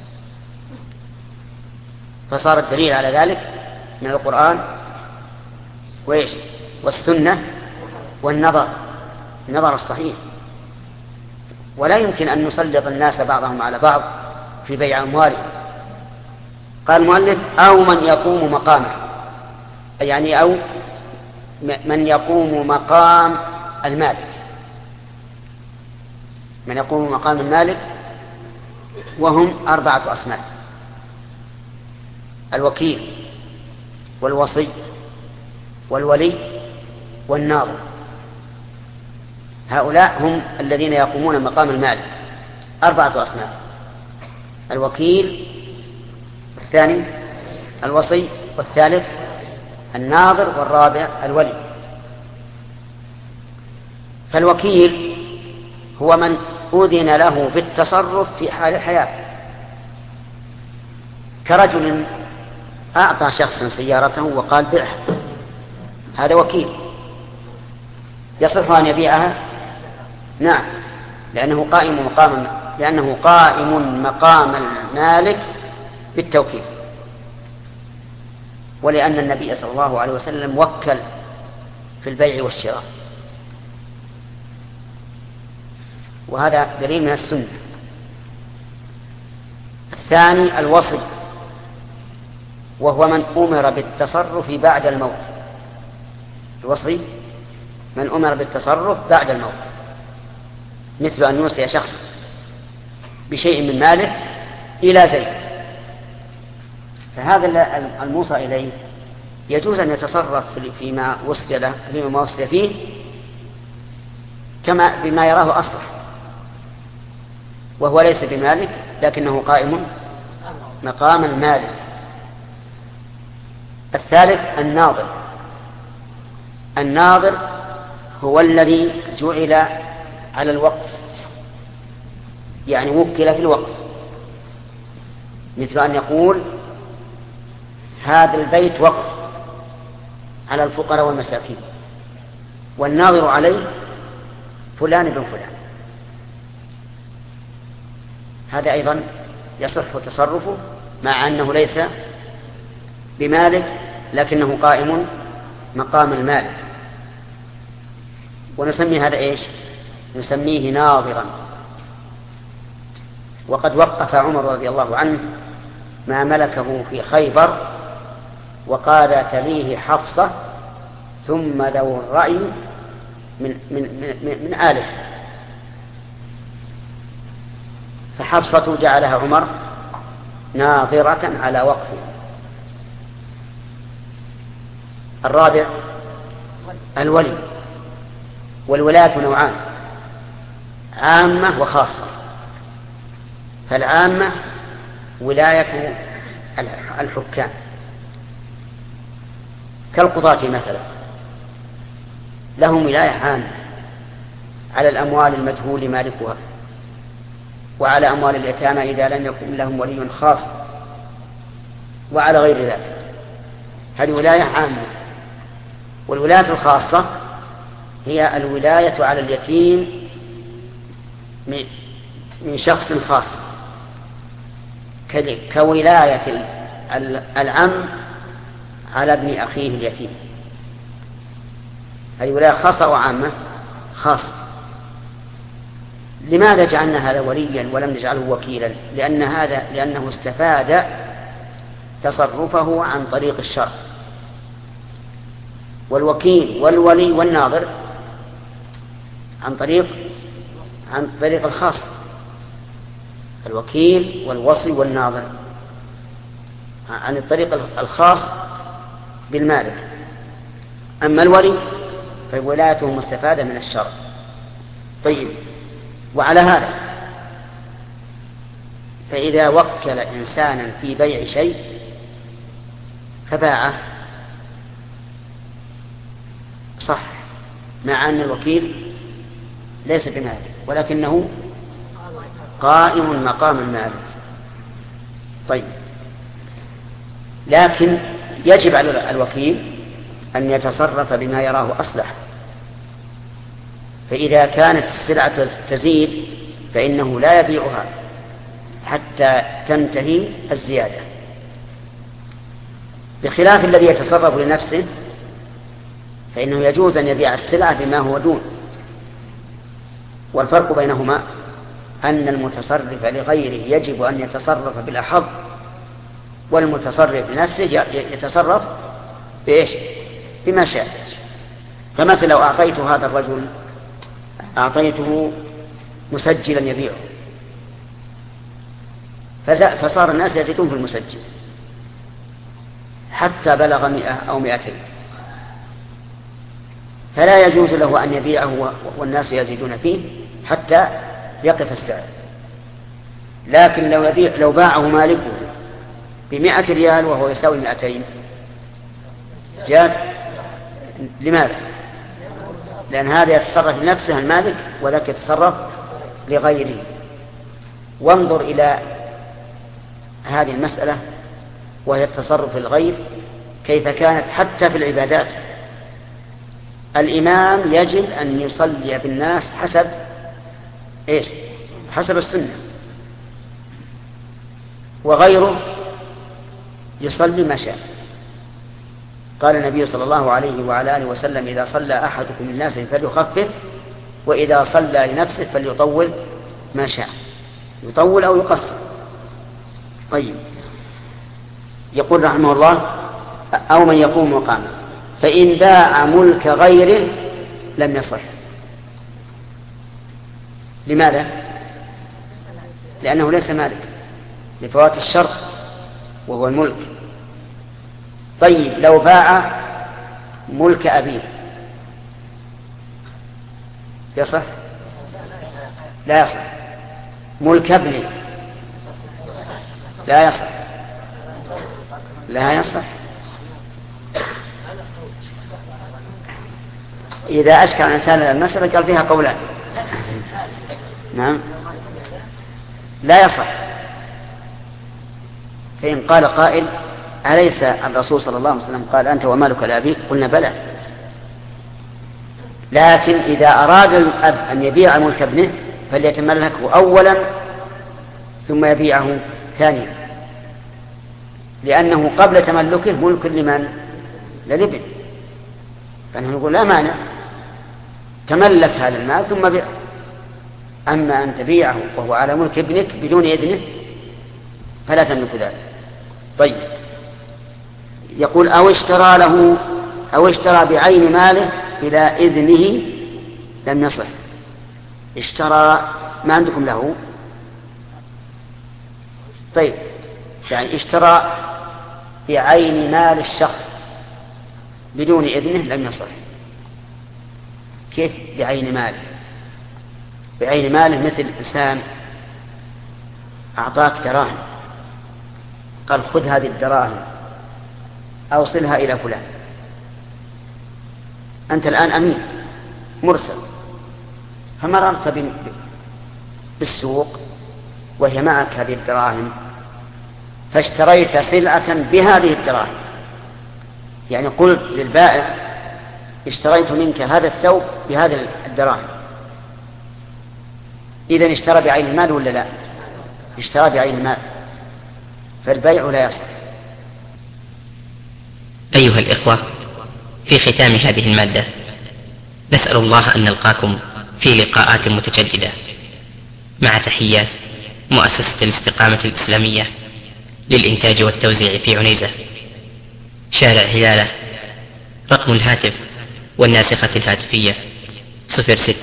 فصار الدليل على ذلك من القرآن وإيش والسنة والنظر، النظر الصحيح. ولا يمكن أن نسلط الناس بعضهم على بعض في بيع أموالهم. قال المؤلف أو من يقوم مقامه، يعني أو من يقوم مقام المالك، من يقوم مقام المالك، وهم أربعة أصناف: الوكيل والوصي والولي والناظر. هؤلاء هم الذين يقومون مقام المالك، أربعة أصناف: الوكيل، والثاني الوصي، والثالث الناظر، والرابع الولي. فالوكيل هو من أذن له بالتصرف في حال الحياة، كرجل أعطى شخصا سيارته وقال بيعها، هذا وكيل. يصح أن يبيعها؟ نعم، لأنه قائم مقام لأنه قائم مقام المالك بالتوكيل، ولأن النبي صلى الله عليه وسلم وكل في البيع والشراء، وهذا دليل من السنة. الثاني الوصي، وهو من أمر بالتصرف بعد الموت. الوصي من أمر بالتصرف بعد الموت، مثل أن يوصي شخص بشيء من ماله إلى زيد، فهذا الموصى إليه يجوز أن يتصرف فيما وصي له فيما وصي فيه كما بما يراه أصلح، وهو ليس بمالك لكنه قائم مقام المالك. الثالث الناظر. الناظر هو الذي جعل على الوقف، يعني وكل في الوقف، مثل أن يقول هذا البيت وقف على الفقراء والمساكين، والناظر عليه فلان بن فلان، هذا أيضا يصح تصرفه مع أنه ليس بمالك لكنه قائم مقام المالك، ونسمي هذا إيش؟ نسميه ناظرا. وقد وقف عمر رضي الله عنه ما ملكه في خيبر وقال تليه حفصة ثم ذو الرأي من, من, من, من آله، فحفصة جعلها عمر ناظرة على وقفه. الرابع الولي. والولاية نوعان: عامة وخاصة. فالعامة ولاية الحكام كالقضاة مثلا، لهم ولاية عامة على الأموال المجهول مالكها، وعلى أموال اليتامى إذا لم يكن لهم ولي خاص، وعلى غير ذلك، هذه ولاية عامة. والولاية الخاصة هي الولاية على اليتيم من شخص خاص، كولاية العم على ابن أخيه اليتيم، هذه ولاية خاصة وعامة. خاصة. لماذا جعلنا هذا وليا ولم نجعله وكيلا؟ لأن هذا لأنه استفاد تصرفه عن طريق الشرع. والوكيل والولي والناظر عن طريق عن طريق الخاص، الوكيل والوصي والناظر عن الطريق الخاص بالمالك. أما الولي فولايته مستفادة من الشرع. طيب، وعلى هذا فإذا وكل إنسانا في بيع شيء فباعه صح، مع أن الوكيل ليس بمالك ولكنه قائم مقام المالك. طيب، لكن يجب على الوكيل أن يتصرف بما يراه أصلح، فإذا كانت السلعة تزيد فإنه لا يبيعها حتى تنتهي الزيادة، بخلاف الذي يتصرف لنفسه فإنه يجوز أن يبيع السلعة بما هو دون. والفرق بينهما أن المتصرف لغيره يجب أن يتصرف بالأحظ، والمتصرف لنفسه يتصرف بإيش؟ بما شاء. فمثلا لو أعطيت هذا الرجل أعطيته مسجلا يبيعه، فصار الناس يزيدون في المسجل حتى بلغ مئة أو مئتين، فلا يجوز له أن يبيعه والناس يزيدون فيه حتى يقف السعر. لكن لو, يبيع لو باعه مالكه بمئة ريال وهو يساوي مئتين جاز. لماذا؟ لأن هذا يتصرف لنفسه المالك وذاك يتصرف لغيره. وانظر إلى هذه المسألة وهي التصرف الغير كيف كانت حتى في العبادات. الإمام يجب أن يصلي بالناس حسب إيش؟ حسب السنة، وغيره يصلي ما شاء. قال النبي صلى الله عليه وعلى آله وسلم: إذا صلى أحدكم الناس فليخفف، وإذا صلى لنفسه فليطول ما شاء، يطول أو يقصر. طيب، يقول رحمه الله: أو من يقوم مقامه، فإن باع ملك غيره لم يصح. لماذا؟ لأنه ليس مالك لفوات الشرط وهو الملك. طيب، لو باع ملك أبيه يصح؟ لا يصح. ملك ابنه لا يصح. لا يصح. إذا أشكل الإنسان المسألة قال فيها قولان. نعم، لا يصح. فإن قال قائل: أليس الرسول صلى الله عليه وسلم قال: أنت ومالك لأبيك؟ قلنا: بلى. لكن إذا أراد الأب أن يبيع ملك ابنه فليتملكه أولا ثم يبيعه ثانيا، لأنه قبل تملكه ملك لمن؟ للابن. فنحن نقول: لا مانع، تملك هذا المال ثم بيع. أما أن تبيعه وهو على ملك ابنك بدون إذنه فلا تملك ذلك. طيب، يقول: أو اشترى له أو اشترى بعين ماله إلى إذنه لم يصح. اشترى، ما عندكم له؟ طيب، يعني اشترى بعين مال الشخص بدون إذنه لم يصح. كيف بعين ماله؟ بعين ماله مثل إنسان أعطاك دراهم، قال: خذ هذه الدراهم أوصلها إلى فلان. أنت الآن أمين مرسل، فمررت بالسوق وهي معك هذه الدراهم فاشتريت سلعة بهذه الدراهم، يعني قلت للبائع: اشتريت منك هذا الثوب بهذه الدراهم. إذن اشترى بعين المال ولا لا؟ اشترى بعين المال، فالبيع لا يصح. أيها الإخوة، في ختام هذه المادة نسأل الله أن نلقاكم في لقاءات متجددة، مع تحيات مؤسسة الاستقامة الإسلامية للإنتاج والتوزيع في عنيزة، شارع هلالة. رقم الهاتف والناسخة الهاتفية صفر ستة.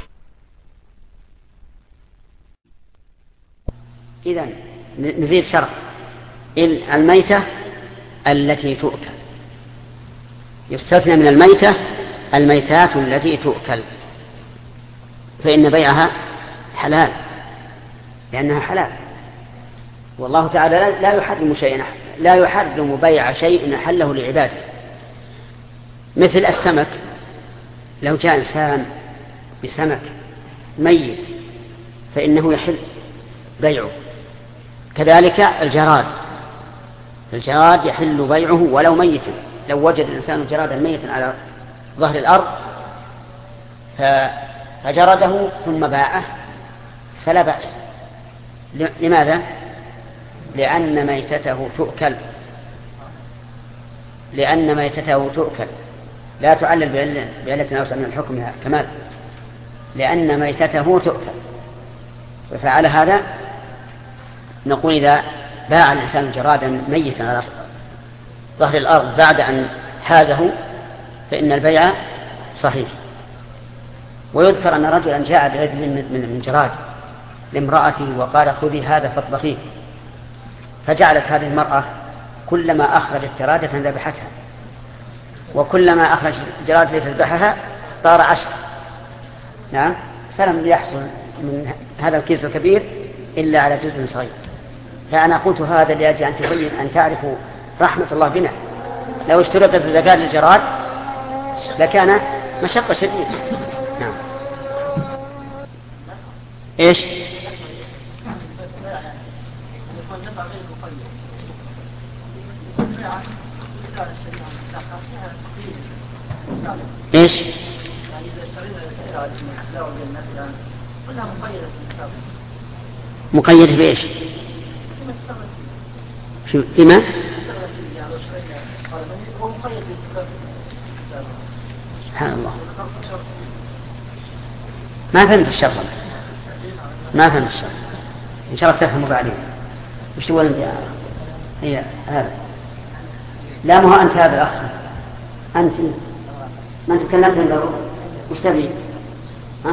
إذن نزيد شرط: الميتة التي تؤكل. يستثنى من الميتة الميتات التي تؤكل، فإن بيعها حلال لأنها حلال. والله تعالى لا يحرم شيئا، لا يحرم بيع شيء أحله لعباده. مثل السمك، لو جاء إنسان بسمك ميت فإنه يحل بيعه. كذلك الجراد، الجراد يحل بيعه ولو ميتا. لو وجد الإنسان جرادا ميتا على ظهر الأرض فجرده ثم باعه فلا بأس. لماذا؟ لأن ميتته تؤكل، لأن ميتته تؤكل لا تعلل بعلة أوسع من الحكم كمال، لأن ميتته تؤكل. ففعل هذا نقول: إذا باع الإنسان جرادا ميتا على ظهر الأرض بعد أن حازه فإن البيع صحيح. ويذكر أن رجلا جاء بعجل من جراد لامرأته وقال: خذي هذا فاطبخيه، فجعلت هذه المرأة كلما أخرجت جرادة ذبحتها، وكلما أخرجت جرادة لتذبحها صار عشر، نعم، فلم يحصل من هذا الكيس الكبير إلا على جزء صغير. فأنا قلت هذا لأجل أن تبين أن تعرفوا رحمة الله بنا. لو اشترطت الزكاة للجراد لكان مشقة شديدة. نعم. إيش؟ إيش؟ مقيد بإيش؟ شو فيما؟ سبحان الله، ما فهمت الشرط، ما فهمت الشرط، إن شاء الله تفهموا بعدين. وش تقول أنت؟ هي هذا، لا ما هو أنت هذا الأخ، أنت ما أنت تكلمت له، وش تبي؟ ها؟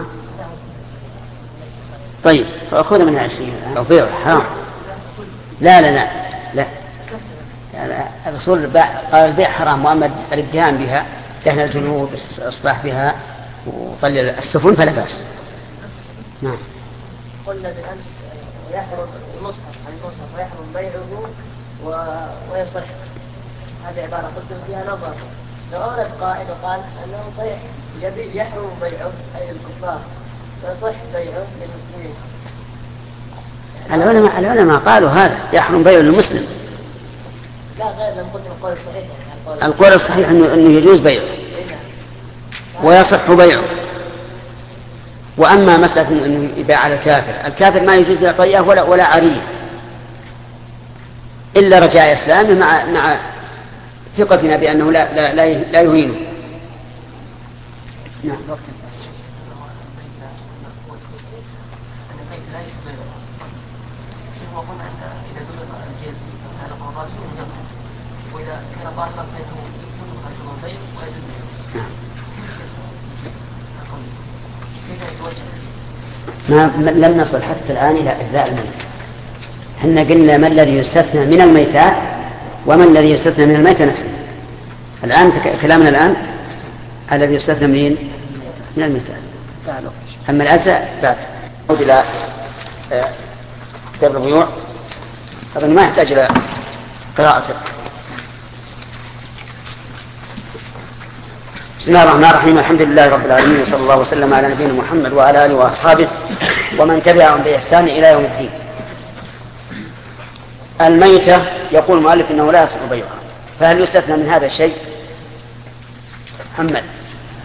طيب فأخذ منها عشرين أو بيع حرام. لا لا لا لا, لا. الرسول قال البيع حرام، وأما الادهان بها دهن الجنوب الإصباح بها وطل السفن فلا بأس. نعم. قلنا بالأمس ويحرم المصحف عن المصحف ويحرم بيعه ويصح. هذه عبارة قلت فيها نظر. لو أورد قائل وقال أنه صحيح يحرم بيعه أي الكفار فيصح بيعه للمسلمين. العلماء العلماء قالوا هذا يحرم بيعه للمسلم. لا غير لم قلت القول الصحيح. القول الصحيح أنه, إنه يجوز بيعه ويصح بيعه. وأما مسألة أنه يباع على الكافر، الكافر ما يجوز يعطيه ولا ولا عريه إلا رجاء إسلامه مع مع ثقتنا بأنه لا لا لا, لا يهينه. نعم. وإذا كان باطلا فإنه يكون خارج البيع ويجوز. ما لم نصل حتى الآن إلى أجزاء الميت. حنا قلنا ما الذي يستثنى من الميتات وما الذي يستثنى من الميتة نفسه. الآن كلامنا الآن على الذي يستثنى من من الميتات. أما الأجزاء بعد. نعود إلى كتاب البيوع. أظن ما يحتاج إلى قراءته. بسم الله الرحمن الرحيم. الحمد لله رب العالمين، وصلى الله وسلم على نبينا محمد وعلى آله وأصحابه ومن تبعهم بإحسان إلى يوم الدين. الميتة يقول المؤلف إنه لا يصح بيعها، فهل يستثنى من هذا الشيء؟ محمد.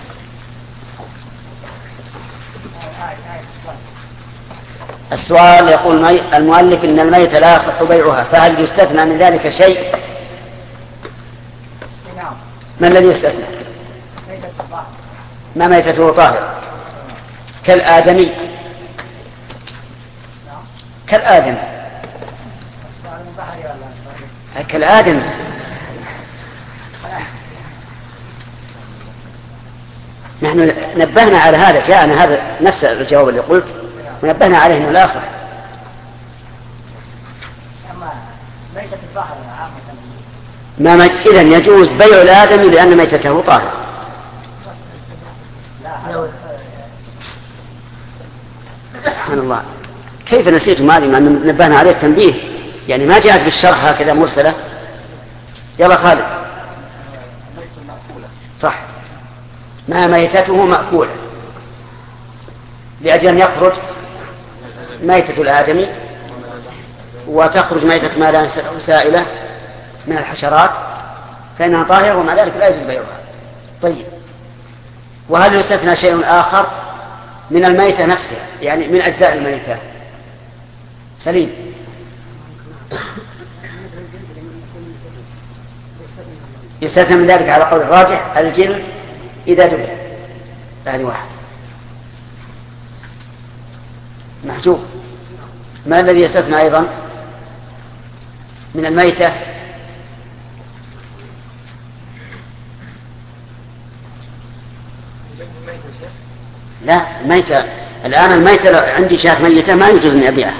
السؤال يقول المؤلف إن الميتة لا يصح بيعها، فهل يستثنى من ذلك شيء؟ ما الذي يستثنى؟ ما ميتته طاهرة كالآدمي كالآدم كالآدم نحن نبهنا على هذا، جاءنا هذا نفس الجواب اللي قلت ونبهنا عليه انه لا يصح. ما ميت إذن يجوز بيع الآدم لأن ميتته طاهرة. سبحان الله، كيف نسيتم هذه ما نبهنا عليه التنبيه؟ يعني ما جاءت بالشرح هكذا مرسلة. يلا خالد. صح، ما ميتته مأكولة لأجل أن يخرج ميتة الآدمي وتخرج ميتة ما لا سائلة من الحشرات فإنها طاهرة، ومع ذلك لا يجوز بيعها. طيب، وهل يستثنى شيء آخر من الميتة نفسها، يعني من أجزاء الميتة؟ سليم. يستثنى من ذلك على قول الراجح الجلد إذا دبل، هذه واحد محجوب. ما الذي يستثنى أيضا من الميتة؟ لا، الميتة الآن الميتة عندي شاة ميتة ما يجوز أن أبيعها.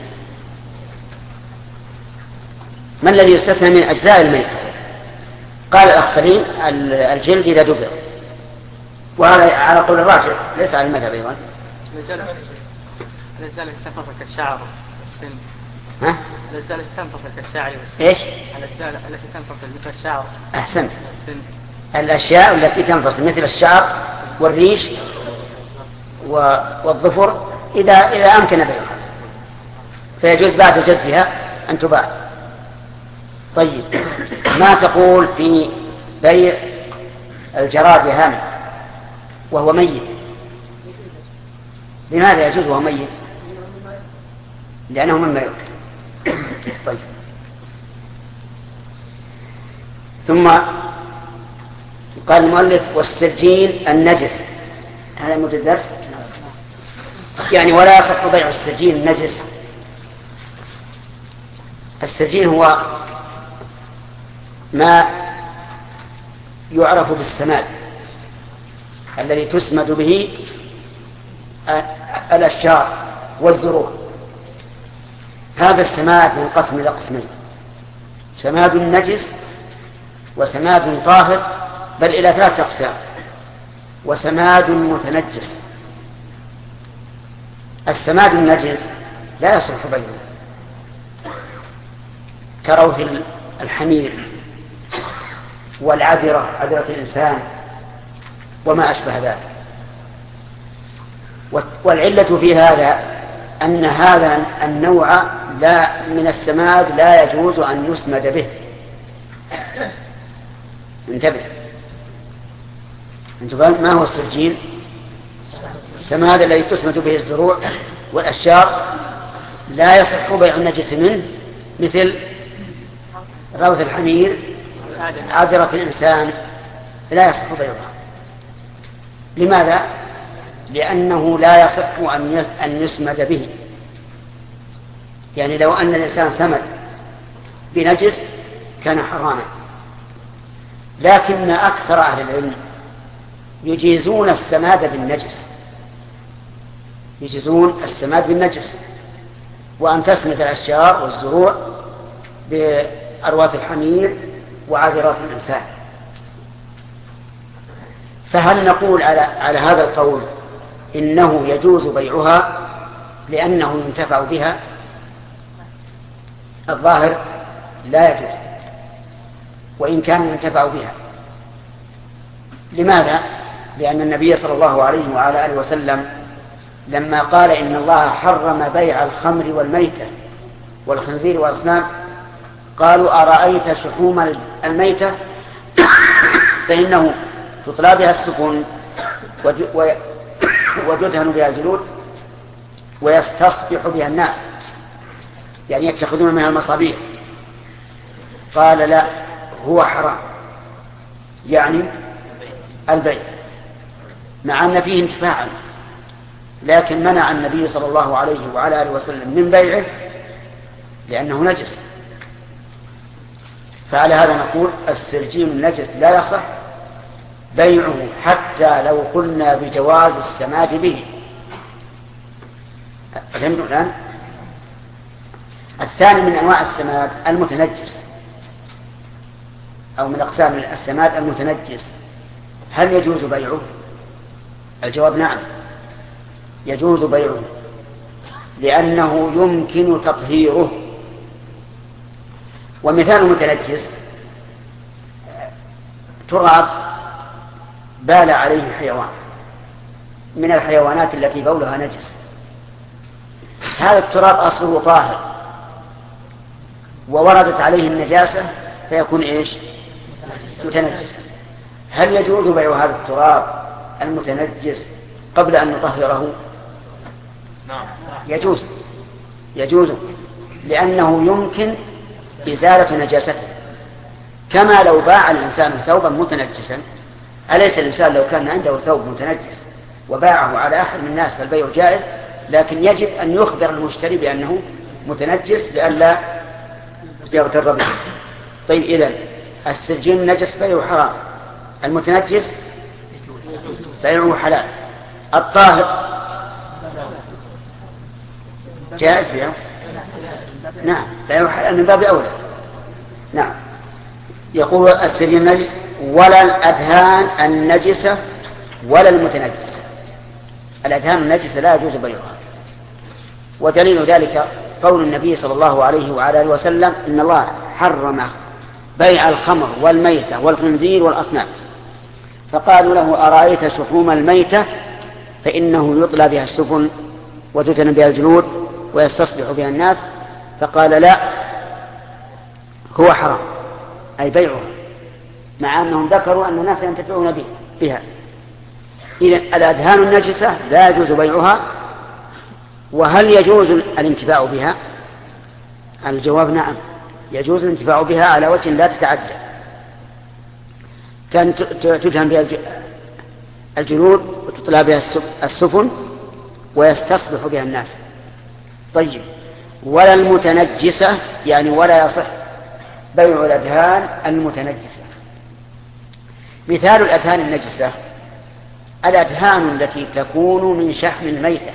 ما الذي يستثنى من أجزاء الميتة؟ قال الأخ سليم الجلد إذا دبر. وهذا على قول الراجح ليس على المذهب أيضا. الرجال تنفصل كالشعر والسن. ها؟ الرجال تنفصل كالشعر والسن. إيش؟ الرجال التي تنفصل مثل الشعر. أحسنت. السن. الأشياء التي تنفصل مثل الشعر والريش والظفر إذا إذا أمكن بيعها فيجوز بعد جزها أن تباع. طيب ما تقول في بيع الجراد هامل وهو ميت؟ لماذا يجوز وهو ميت؟ لأنه مما يؤكل. طيب ثم قال المؤلف والسجين النجس. هذا موجود درس يعني ولا يصح بيع السجين النجس. السجين هو ما يعرف بالسماد الذي تسمد به الأشجار والزروع. هذا السماد ينقسم إلى قسمين: سماد نجس وسماد طاهر، بل إلى ثلاثة أقسام: وسماد متنجس. السماد النجس لا يصلح بيعه كروث الحمير والعذرة، عذرة الإنسان وما أشبه ذلك. والعلة في هذا أن هذا النوع لا من السماد لا يجوز أن يسمد به. انتبه، انتبه. ما هو السجين؟ السماد الذي تسمد به الزروع والأشجار لا يصح بيع النجس منه، مثل روث الحمير، عذرة الإنسان، لا يصح بيعها. لماذا؟ لأنه لا يصح أن يسمد به. يعني لو أن الإنسان سمد بنجس كان حراما، لكن أكثر أهل العلم يجيزون السماد بالنجس، يجيزون السماد بالنجس، وأن تسمد الأشجار والزروع بأرواث الحمير وعذرات الإنسان. فهل نقول على, على هذا القول إنه يجوز بيعها لأنه ينتفع بها؟ الظاهر لا يجوز، وإن كان ينتفع بها. لماذا؟ لأن النبي صلى الله عليه وعلى آله وسلم لما قال إن الله حرم بيع الخمر والميتة والخنزير والأصنام قالوا أرأيت شحوم الميتة فإنه تطلى بها السفن وتدهن بها الجلود ويستصبح بها الناس، يعني يتخذون منها المصابيح. قال لا، هو حرام، يعني البيع، مع أن فيه انتفاعا، لكن منع النبي صلى الله عليه وعلى آله وسلم من بيعه لأنه نجس. فعلى هذا نقول السرجين النجس لا يصح بيعه حتى لو قلنا بجواز السماد به. فهمتم الآن؟ الثاني من أنواع السماد المتنجس، أو من أقسام السماد المتنجس. هل يجوز بيعه؟ الجواب نعم، يجوز بيعه، لأنه يمكن تطهيره. ومثال متنجس تراب بال عليه حيوان من الحيوانات التي بولها نجس، هذا التراب أصله طاهر ووردت عليه النجاسة فيكون إيش؟ متنجس. هل يجوز بيع هذا التراب المتنجس قبل أن نطهره؟ نعم يجوز، يجوز، لأنه يمكن إزالة نجاسته. كما لو باع الإنسان ثوبا متنجسا، أليس الإنسان لو كان عنده ثوب متنجس وباعه على آخر من الناس فالبيع جائز، لكن يجب أن يخبر المشتري بأنه متنجس لئلا يغتر به. طيب إذن السرجين نجس بيعه حرام، المتنجس بيعه حلال، الطاهر جائز بيعه. نعم بيعه حلال من باب أولى. نعم. يقول السرجين نجس ولا الأذهان النجسة ولا المتنجسة. الأدهان النجسة لا يجوز بيعها. ودليل ذلك قول النبي صلى الله عليه وعلى آله وسلم إن الله حرم بيع الخمر والميتة والخنزير والأصنام. فقالوا له أرأيت شحوم الميتة فإنه يطلى بها السفن وتتن بها الجلود ويستصبح بها الناس. فقال لا، هو حرام، أي بيعها، مع أنهم ذكروا أن الناس ينتفعون بها. إذن الأدهان النجسة لا يجوز بيعها. وهل يجوز الانتفاع بها؟ الجواب نعم، يجوز الانتفاع بها على وجه لا تتعدى. كان تدهن بها الجلود وتطلع بها السفن ويستصبح بها الناس. طيب، ولا المتنجسة، يعني ولا يصح بيع الأدهان المتنجسة. مثال الأدهان النجسة الأدهان التي تكون من شحم الميتة،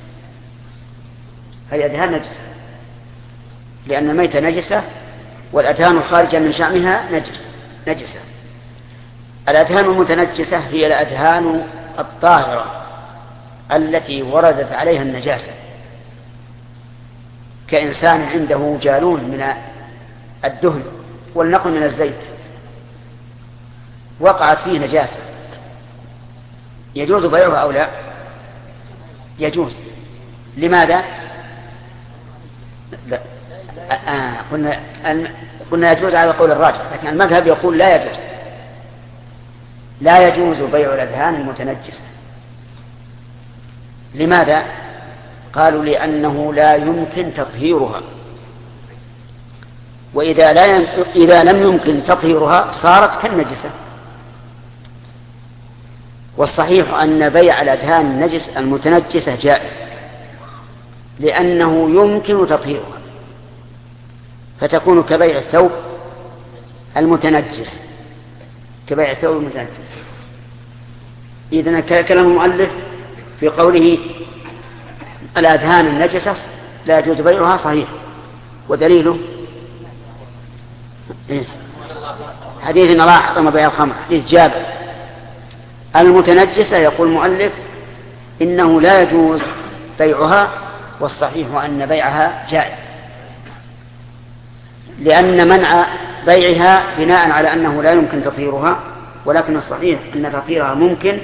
هي أدهان نجسة، لأن الميتة نجسة والأدهان الخارجة من شحمها نجسة نجسة. الأدهان المتنجسة هي الأدهان الطاهرة التي وردت عليها النجاسة، كإنسان عنده جالون من الدهن والنقل من الزيت وقعت فيه نجاسة، يجوز بيعها أو لا؟ يجوز. لماذا؟ لا. آه. قلنا قلنا يجوز على قول الراجح، لكن المذهب يقول لا يجوز. لا يجوز بيع الأدهان المتنجسة. لماذا؟ قالوا لأنه لا يمكن تطهيرها، وإذا لا يم... إذا لم يمكن تطهيرها صارت كالنجسة. والصحيح أن بيع الأدهان النجس المتنجسة جائز، لأنه يمكن تطهيرها، فتكون كبيع الثوب المتنجس كبيع الثوب المتنجس. إذن كلام المؤلف في قوله الأدهان النجسة لا يجوز بيعها صحيح. ودليله إيه؟ حديث إن الله حرم بيع الخمر، حديث جابر. المتنجسة يقول المؤلف إنه لا يجوز بيعها، والصحيح أن بيعها جائز، لأن منع بيعها بناء على أنه لا يمكن تطهيرها، ولكن الصحيح أن تطهيرها ممكن.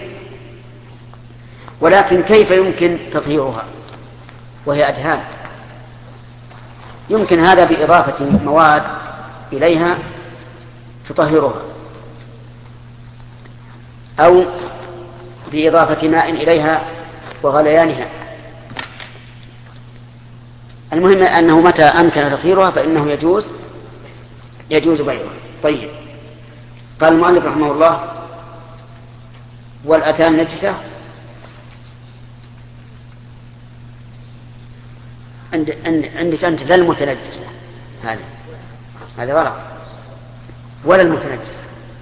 ولكن كيف يمكن تطهيرها وهي أدهان؟ يمكن هذا بإضافة مواد إليها تطهرها، أو بإضافة ماء إليها وغليانها. المهم أنه متى أمكن تطهيرها فإنه يجوز يجوز بيعها. طيب، قال المؤلف رحمه الله والأدهان نجسة. عند عندك أنت ذا المتنجسة، هذا هذا غلط، ولا المتنجسة.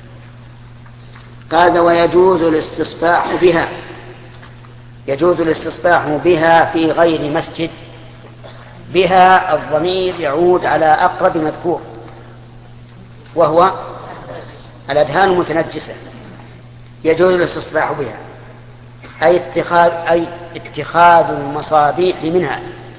قال ويجوز الاستصباح بها، يجوز الاستصباح بها في غير مسجد. بها الضمير يعود على أقرب مذكور وهو الأدهان المتنجسة. يجوز الاستصباح بها أي اتخاذ أي اتخاذ المصابيح منها.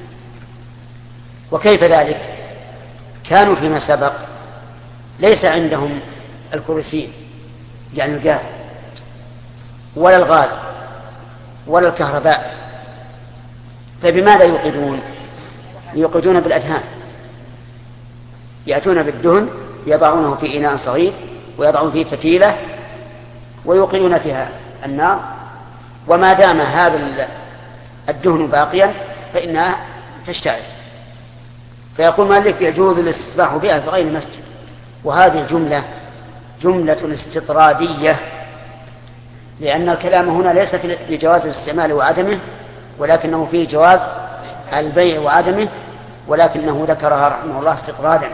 وكيف ذلك؟ كانوا فيما سبق ليس عندهم الكرسي يعني الغاز ولا الغاز ولا الكهرباء، فبماذا يوقدون؟ يوقدون بالأدهان. يأتون بالدهن يضعونه في إناء صغير ويضعون فيه فتيلة ويوقدون فيها النار، وما دام هذا الدهن باقيا فإنها تشتعل. فيقول مالك يجوز الاستصباح بها في غير مسجد. وهذه الجملة جملة استطرادية، لأن الكلام هنا ليس في جواز الاستعمال وعدمه، ولكنه فيه جواز البيع وعدمه، ولكنه ذكرها رحمه الله استطرادا.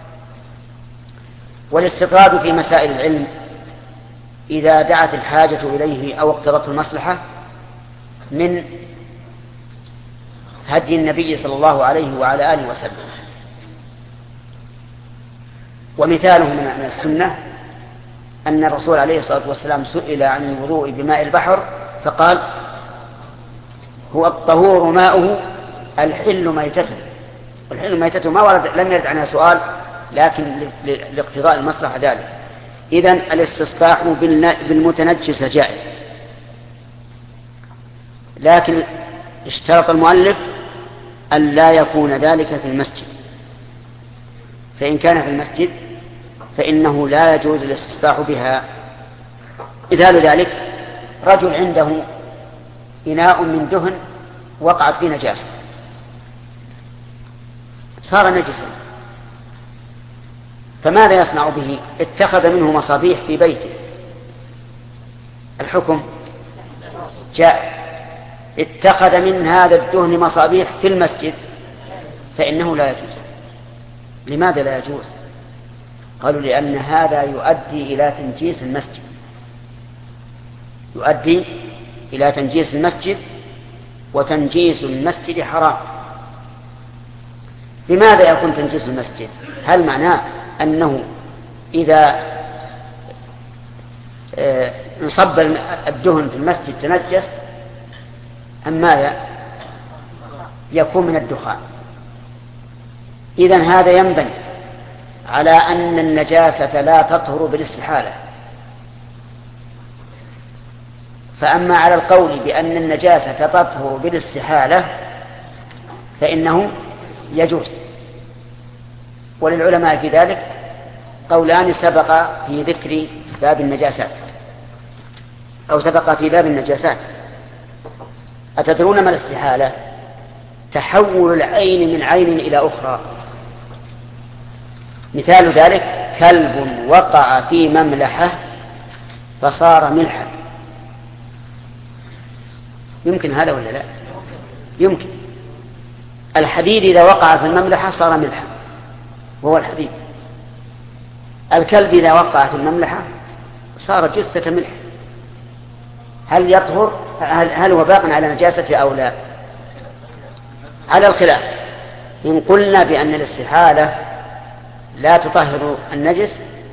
والاستطراد في مسائل العلم إذا دعت الحاجة إليه أو اقتضته المصلحة من هدي النبي صلى الله عليه وعلى آله أن الرسول عليه الصلاة والسلام سئل عن الوضوء بماء البحر فقال هو الطهور ماؤه الحل ميتته. والحل ميتته ما ورد، لم يرد عنها سؤال، لكن لاقتضاء المصلحة ذلك. إذن الاستصباح بالمتنجس جائز، لكن اشترط المؤلف أن لا يكون ذلك في المسجد، فإن كان في المسجد فإنه لا يجوز الاستصباح بها. مثال ذلك رجل عنده إناء من دهن وقعت فيه نجاسة صار نجسا، فماذا يصنع به؟ اتخذ منه مصابيح في بيته، الحكم جاء. اتخذ من هذا الدهن مصابيح في المسجد فإنه لا يجوز. لماذا لا يجوز؟ قالوا لأن هذا يؤدي إلى تنجيس المسجد، يؤدي إلى تنجيس المسجد، وتنجيس المسجد حرام. لماذا يكون تنجيس المسجد؟ هل معناه أنه إذا انصب الدهن في المسجد تنجس، أم ماذا؟ يكون من الدخان. إذن هذا ينبني على أن النجاسة لا تطهر بالاستحالة. فأما على القول بأن النجاسة تطهر بالاستحالة فإنه يجوز. وللعلماء في ذلك قولان سبق في ذكر باب النجاسات، أو سبق في باب النجاسات. أتدرون ما الاستحالة؟ تحول العين من عين إلى أخرى. مثال ذلك كلب وقع في مملحة فصار ملحا. يمكن هذا ولا لا؟ يمكن. الحديد إذا وقع في المملحة صار ملحا وهو الحديد. الكلب إذا وقع في المملحة صار جثة ملح. هل يطهر؟ هل هو باق على نجاسته أو لا؟ على الخلاف. إن قلنا بأن الاستحالة لا تطهر النجس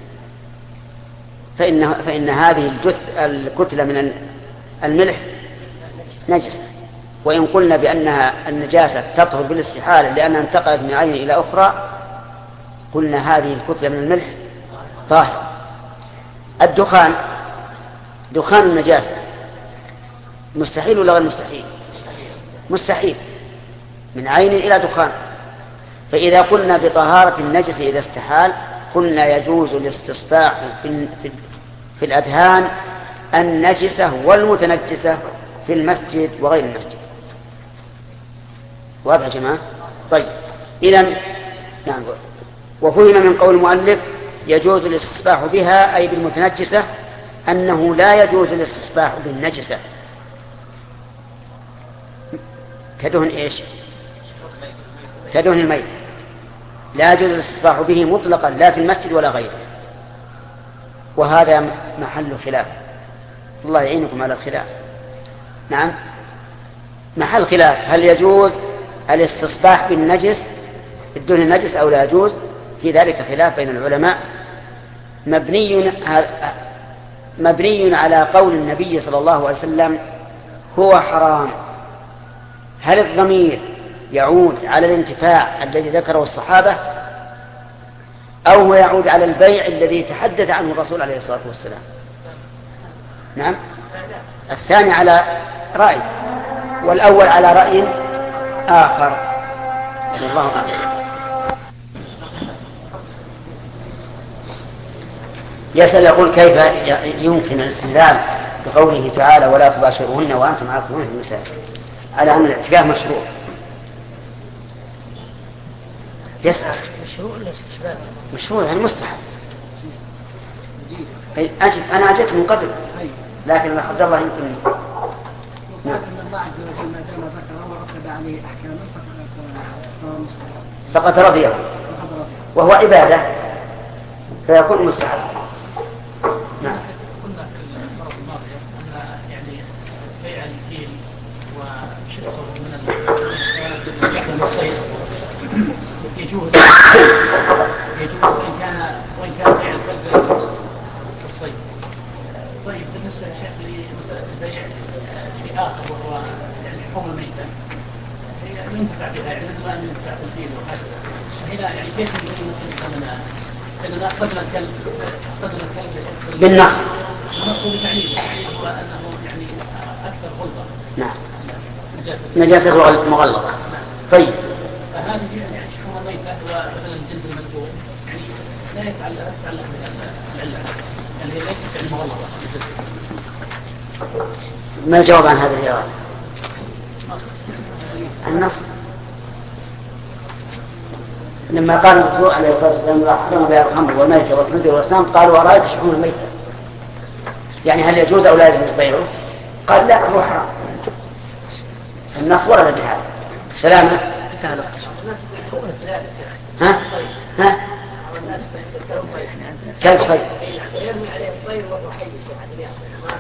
فإن, فإن هذه الجث الكتلة من الملح نجس. وإن قلنا بأنها النجاسة تطهر بالاستحالة لأنها انتقلت من عين إلى أخرى قلنا هذه الكتلة من الملح طاهر. الدخان، دخان النجاسة مستحيل ولا غير مستحيل؟ مستحيل، من عين إلى دخان. فإذا قلنا بطهارة النجس إذا استحال قلنا يجوز الاستصباح في, في, في الأدهان النجسة والمتنجسة في المسجد وغير المسجد. واضح يا جماعة؟ طيب إذن نعم. وفهم من قول المؤلف يجوز الاستصباح بها أي بالمتنجسة أنه لا يجوز الاستصباح بالنجسة كدهن إيش؟ كدهن الميت. لا يجوز الاستصباح به مطلقا لا في المسجد ولا غيره. وهذا محل خلاف، الله يعينكم على الخلاف. نعم، محل خلاف هل يجوز الاستصباح بالنجس الدهن النجس أو لا يجوز. في ذلك خلاف بين العلماء مبني مبني على قول النبي صلى الله عليه وسلم هو حرام. هل الضمير يعود على الانتفاع الذي ذكره الصحابة أو هو يعود على البيع الذي تحدث عنه الرسول عليه الصلاة والسلام؟ نعم، الثاني على رأي والأول على رأي آخر. الله أعلم. يسأل يقول كيف يمكن الاستدلال بقوله تعالى ولا تباشرون وأنتم عاكفون في المساجد على أن الاعتكاف مشروع؟ يسأل مشروع ولا استحباب؟ مشروع يعني مستحب. أجل أنا أجت من قبل لكن عبد الله يمكن نعم. الله عز وجل ما دام ذكر ورتب عليه أحكاما فهو مستحب فقد رضيه وهو عبادة فيكون مستحب. نعم. قلنا في المرة الماضية أن يعني بيع الفيل وشفته من الصيد يجوز يجوز وإن كان وإن كان بيع الكلب لا يجوز في الصيد. بيع شيء آخر وهو يعني حكم الميتة ينتفع بها يعني مثل أن ينتفع تنفيذ وهكذا فهنا يعني كيف يمكن أن إذا أخذنا الكلب أخذنا الكلب بالنص النص بتعليله يعني هو أنه يعني أكثر غلظة. نعم نجاسة مغلظة. طيب فهذه يعني شحوم الميتة ومثلا الجلد المذبوح يعني لا يتعلق لا يتعلق بالعلة يعني هي ليست يعني مغلظة. ما الجواب عن هذه الإرادة؟ النص لما قال الرسول عليه الصلاة والسلام لا حرم بها الخمر والميتة والخنزير والأصنام قالوا أرأيت شحوم الميتة يعني هل يجوز أو لا يجوز بيعه؟ قال لا هو حرام. النص ورد بهذا. سلامة ها ها كلب صيد يرمي عليه الطير وهو حي عشان يحصل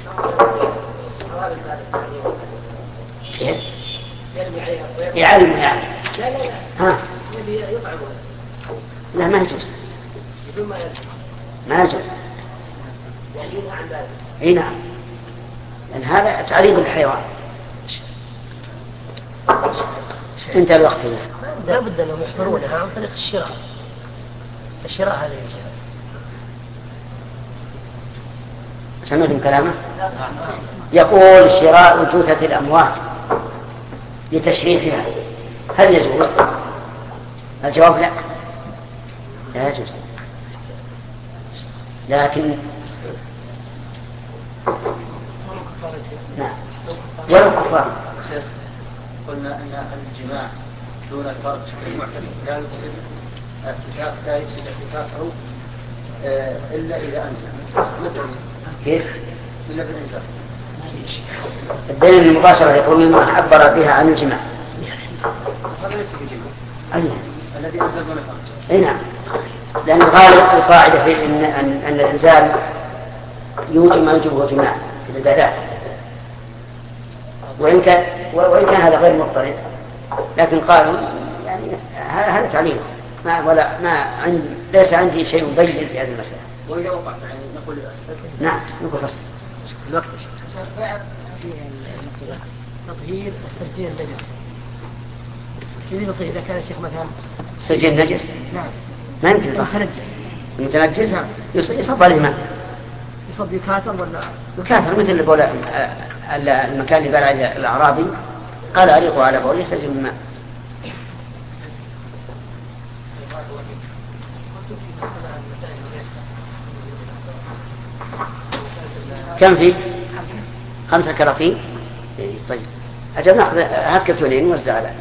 كيف؟ يرمي عليه الطير يعلم يعني لا لا لا ها يبي يطعمه لا ما يجوز بدون ما يرمي ما يجوز يعني ينهى عن ذلك. اي نعم لأن هذا تعريب الحيوان. انتهى الوقت هنا. لا بد أنهم يحضرونها عن طريق الشراء الشراء هذا الشراء. سمعتم كلامه؟ يقول شراء جثث الأموات لتشريحها هل يجوز؟ الجواب لا لا يجوز لكن نعم ولو كفار. قلنا أن الجماع دون الفرج المعتد لا يفسد اعتكاف لا يفسد اعتكافه إلا إذا أنزل. كيف؟ إلا بالإنزال. الدليل المباشرة يقول مما عبر بها عن الجماع. هذا ليس بجماع. أي الذي أنزل دون الفرج. أي نعم لأن غالب القاعدة في أن, أن, أن الإنزال يوجب ما يوجبه جماع في العبادات وإن كان وإن كان هذا غير مضطرد لكن قالوا يعني هذا تعليل ما ولا ما عندي ليس عندي شيء مبين في هذه المسألة. وإذا وقعت يعني نقول نعم نقول فصل الوقت تطهير السرجين النجس كيف يطهر إذا كان الشيخ مثلا سرجين نجس؟ نعم ما يمكن يطهر متنجس المتنجس يصب عليه ماء يصب يكاثر ولا يكاثر مثل اللي بقول المكان اللي بال عليه الأعرابي قال أريقه على بول يسجل من ماء. كم في؟ خمسة كراتين. طيب أجل نأخذ هات كرتونين ونوزع على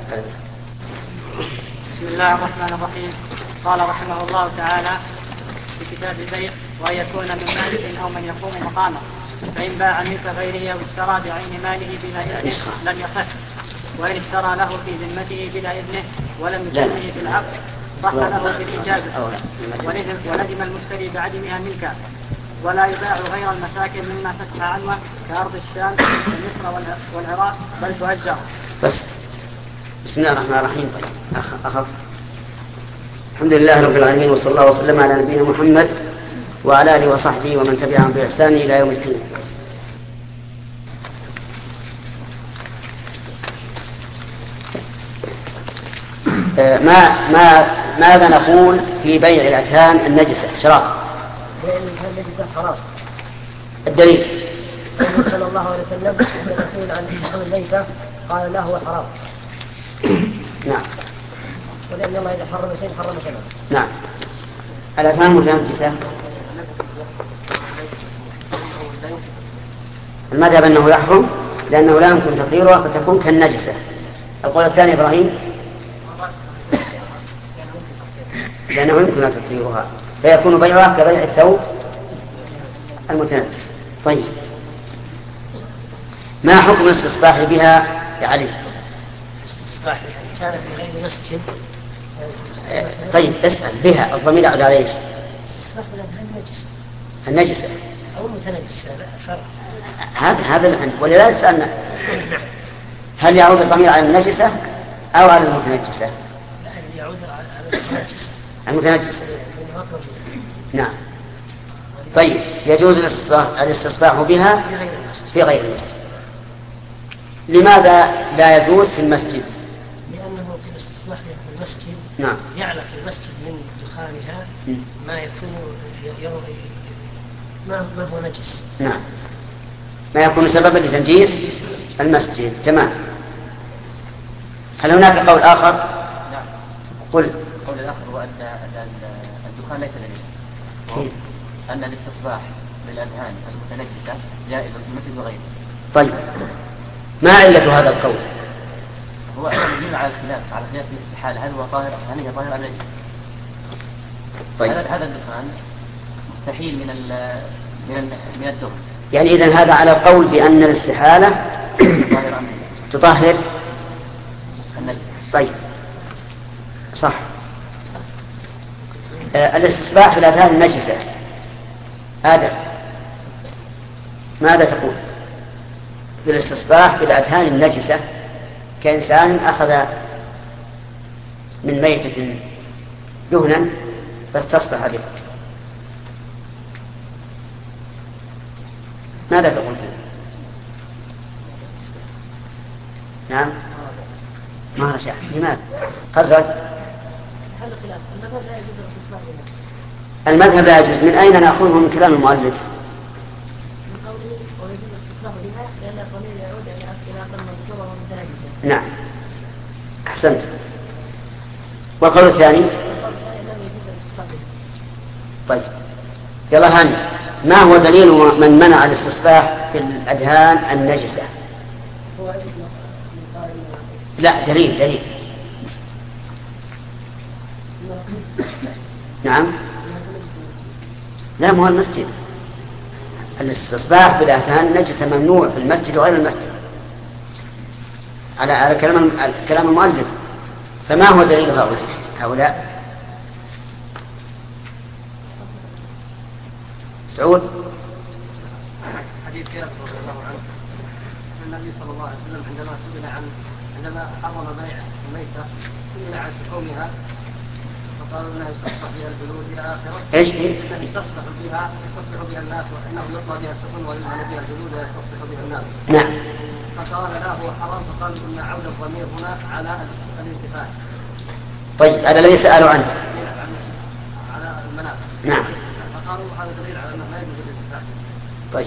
بسم الله الرحمن الرحيم. قال رحمه الله تعالى في كتاب البيع وأن يكون من مالك أو من يقوم مقامه فإن باع ملك غيره أو اشترى بعين ماله بلا إذنه لم يصح وإن اشترى له في ذمته بلا إذنه ولم يسمه في العقد صح له في الإجازة ولزم المشتري بعدمها ملكا ولا يباع غير المساكن مما فتح عنوه كأرض الشام ومصر والعراق بل تؤجر. بس بسم الله الرحمن الرحيم. طيب أخف الحمد لله رب العالمين وصلى الله وسلم على نبينا محمد وعلى آله وصحبه ومن تبعهم بإحسان إلى يوم الدين. ما ما ماذا نقول في بيع الأكهان النجسة شراب؟ بيع الأكهان النجسة حرام. الدليل صلى الله عليه وسلم عندما سئل عن لحم الميتة قال لا هو حرام. نعم. ولأن الله إذا حرم شيء حرم كمان. نعم. الأكهان متنجسة. المذهب أنه يحرم لأنه لا يمكن تطهيرها فتكون كالنجسة. القول الثاني إبراهيم لأنه يمكن تطهيرها فيكون بيعها كبيع الثوب المتنجس. طيب ما حكم الاستصباح بها يا علي؟ الاستصباح بها كان في غير مسجد. طيب اسأل بها الضمير يعود على ايش؟ الاستصباح بها النجسة. النجسة أو المتنجسة فرق. هذا هذا الحين ولذلك سألنا هل يعود الضمير على النجسة أو على المتنجسة؟ لا يعود على المتنجسة. المتنجسة. نعم. طيب يجوز الاستصباح بها في غير المسجد. لماذا لا يجوز في المسجد؟ لأنه في الاستصباح في المسجد نعم. يعلق المسجد من دخانها ما يكون يروي ما ما هو نجس. نعم، ما يكون سببا لتنجيس المسجد. تمام. هل هناك قول آخر؟ نعم. قل. القول الآخر هو أن الدخان ليس دليل، أن الاستصباح بالأذهان المتنجسة جائز في المسجد وغيره. طيب ما علة هذا القول؟ هو يدل على الخلاف على خلاف الاستحالة، هل هو طاهر هل هي طاهر أم ليس؟ طيب هذا الدخان مستحيل من ال من من الدهن. يعني إذن هذا على القول بأن الاستحالة تطهر. طيب صح. آه الاستصباح في الأذهان النجسة، هذا ماذا تقول في الاستصباح في الأذهان النجسة؟ كإنسان أخذ من ميتة دهنا فاستصبح به، ماذا تقول فيه؟ نعم ما رجع. لماذا؟ خزرت المذهب لا يجوز. من أين نأخذه؟ من كلام المؤلف. من قوله ويجوز الاستصباح بها لأن الضمير يعود إلى أقل من ذكره ومن ثلاثة. نعم أحسنت. والقول الثاني؟ طيب يلا هاني، ما هو دليل من منع الاستصباح في الأذهان النجسة؟ لا دليل دليل. نعم لا مو المسجد. الاستصباح بالأذهان النجسة ممنوع في المسجد وغير المسجد على على كلام كلام المؤلف. فما هو دليل هؤلاء هؤلاء سعود؟ حديث كعب رضي الله عنه أن النبي صلى الله عليه وسلم عندما سئل عن عندما حرم بيع الميتة سئل عن شحومها فقالوا انها يستصبح بها الجلود الى اخره. ايش؟ انه يستصبح بها يستصبح بها الناس وانه يطلى بها السفن ويلمن بها الجلود ويستصبح بها الناس. نعم. فقال لا هو حرام، فقالوا ان عود الضمير هنا على الانتفاع. طيب هذا الذي سألوا عنه. على المنافع. نعم. فقالوا هذا دليل على انه لا يجوز الانتفاع. طيب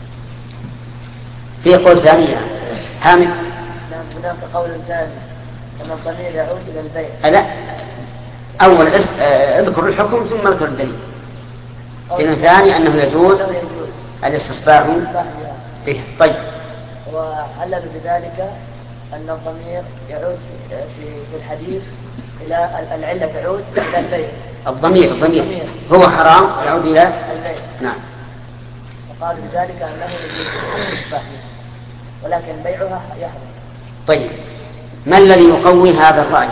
في قول ثاني حامد؟ نعم هناك قول ثاني أن الضمير يعود إلى البيع. لا أول اذكر الحكم ثم اذكر الدليل. إذن ثاني أنه يجوز الاستصباح به. طيب وعلل بذلك أن الضمير يعود في الحديث إلى العلة تعود إلى البيع. الضمير الضمير هو حرام يعود إلى البيع. نعم. وقال بذلك أنه يجوز الاستصباح ولكن بيعها يحرم. طيب ما الذي يقوي هذا الرأي؟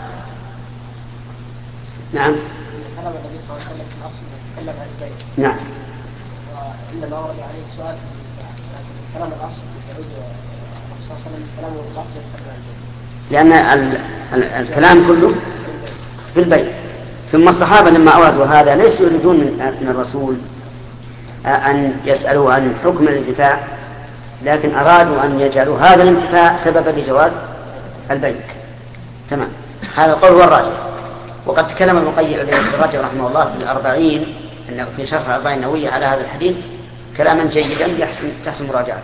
نعم. كلام النبي صلى الله عليه وسلم في الأصل يتكلم عن البيع. نعم. وإنما ورد عليه سؤال كلام الأصل يعود صلى الله عليه وسلم كلامه الأصل يتكلم عن البيع. لأن ال ال الكلام كله في البيع. ثم الصحابة لما أوردوا هذا ليسوا يريدون من, من الرسول أن يسألوا عن حكم الانتفاع، لكن أرادوا أن يجعلوا هذا الانتفاع سببا لجواز البيع. تمام. هذا القول هو الراجح. وقد تكلم ابن القيم الرجل رحمه الله في الأربعين أنه في شرح الأربعين النووية على هذا الحديث كلاما جيدا يحسن تحسن مراجعته.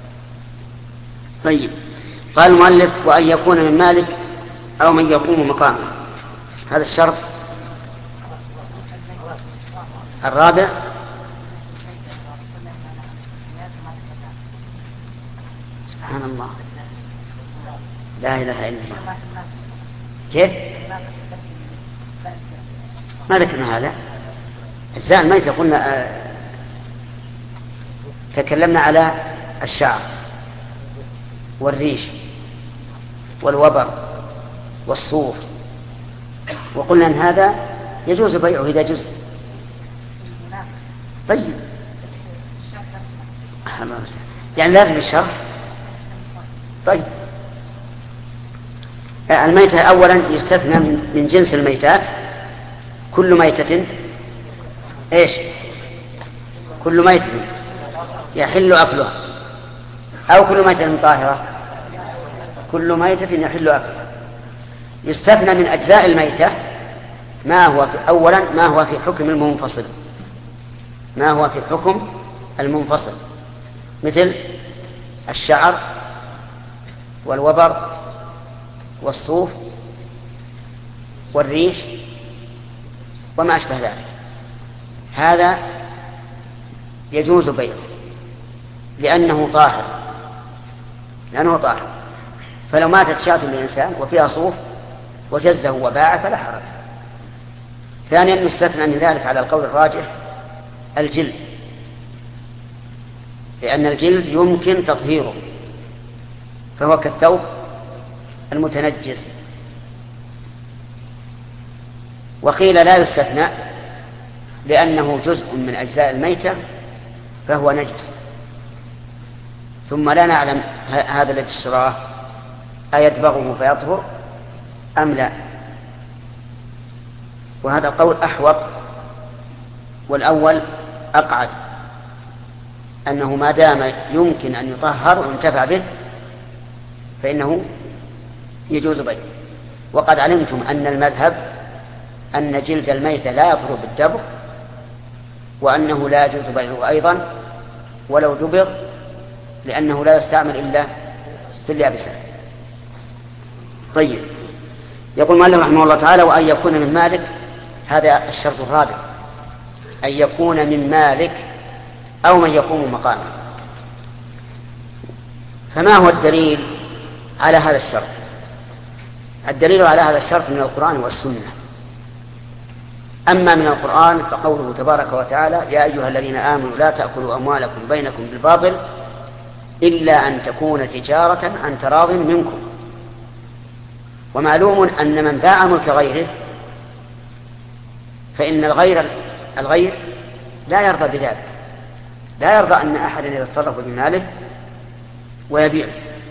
طيب قال المؤلف وأن يكون من مالك أو من يقوم مقامه، هذا الشرط الرابع. سبحان الله لا إله إلا الله. كيف؟ ما ذكرنا هذا. الزان ما قلنا آه تكلمنا على الشعر والريش والوبر والصوف، وقلنا أن هذا يجوز بيعه إذا جزء. طيب يعني لازم الشرح. طيب الميتة أولا يستثنى من جنس الميتات كل ميتة إيش كل ميت يحل أكلها، أو كل ميتة طاهرة، كل ميتة يحل أكلها. يستثنى من أجزاء الميتة ما هو في أولا ما هو في حكم المنفصل، ما هو في حكم المنفصل مثل الشعر والوبر والصوف والريش وما أشبه ذلك، هذا يجوز بيعه لأنه طاهر، لأنه طاهر. فلو ماتت شاة للإنسان وفيها صوف وجزه وباع فلا حرج. ثانيا يستثنى من ذلك على القول الراجح الجلد، لأن الجلد يمكن تطهيره فهو كالثوب المتنجس. وقيل لا يستثنى لأنه جزء من أجزاء الميتة فهو نجس، ثم لا نعلم هذا الذي اشتراه أيدبغه فيطهر أم لا، وهذا القول أحوط والأول أقعد، أنه ما دام يمكن أن يطهر وينتفع به فإنه يجوز بيعه. وقد علمتم أن المذهب أن جلد الميتة لا يطهر بالدبغ، وأنه لا يجوز بيعه أيضا ولو دبغ، لأنه لا يستعمل إلا في اليابسات. طيب، يقول مالك رحمه الله تعالى: وأن يكون من مالك، هذا الشرط الرابع، أن يكون من مالك أو من يقوم مقامه. فما هو الدليل على هذا الشرط؟ الدليل على هذا الشرط من القرآن والسنة. أما من القرآن فقوله تبارك وتعالى: يا أيها الذين آمنوا لا تأكلوا أموالكم بينكم بالباطل إلا أن تكون تجارة عن تراض منكم. ومعلوم أن من باع ملك غيره فإن الغير الغير لا يرضى بذلك، لا يرضى أن أحدا يتصرف بماله ويبيعه.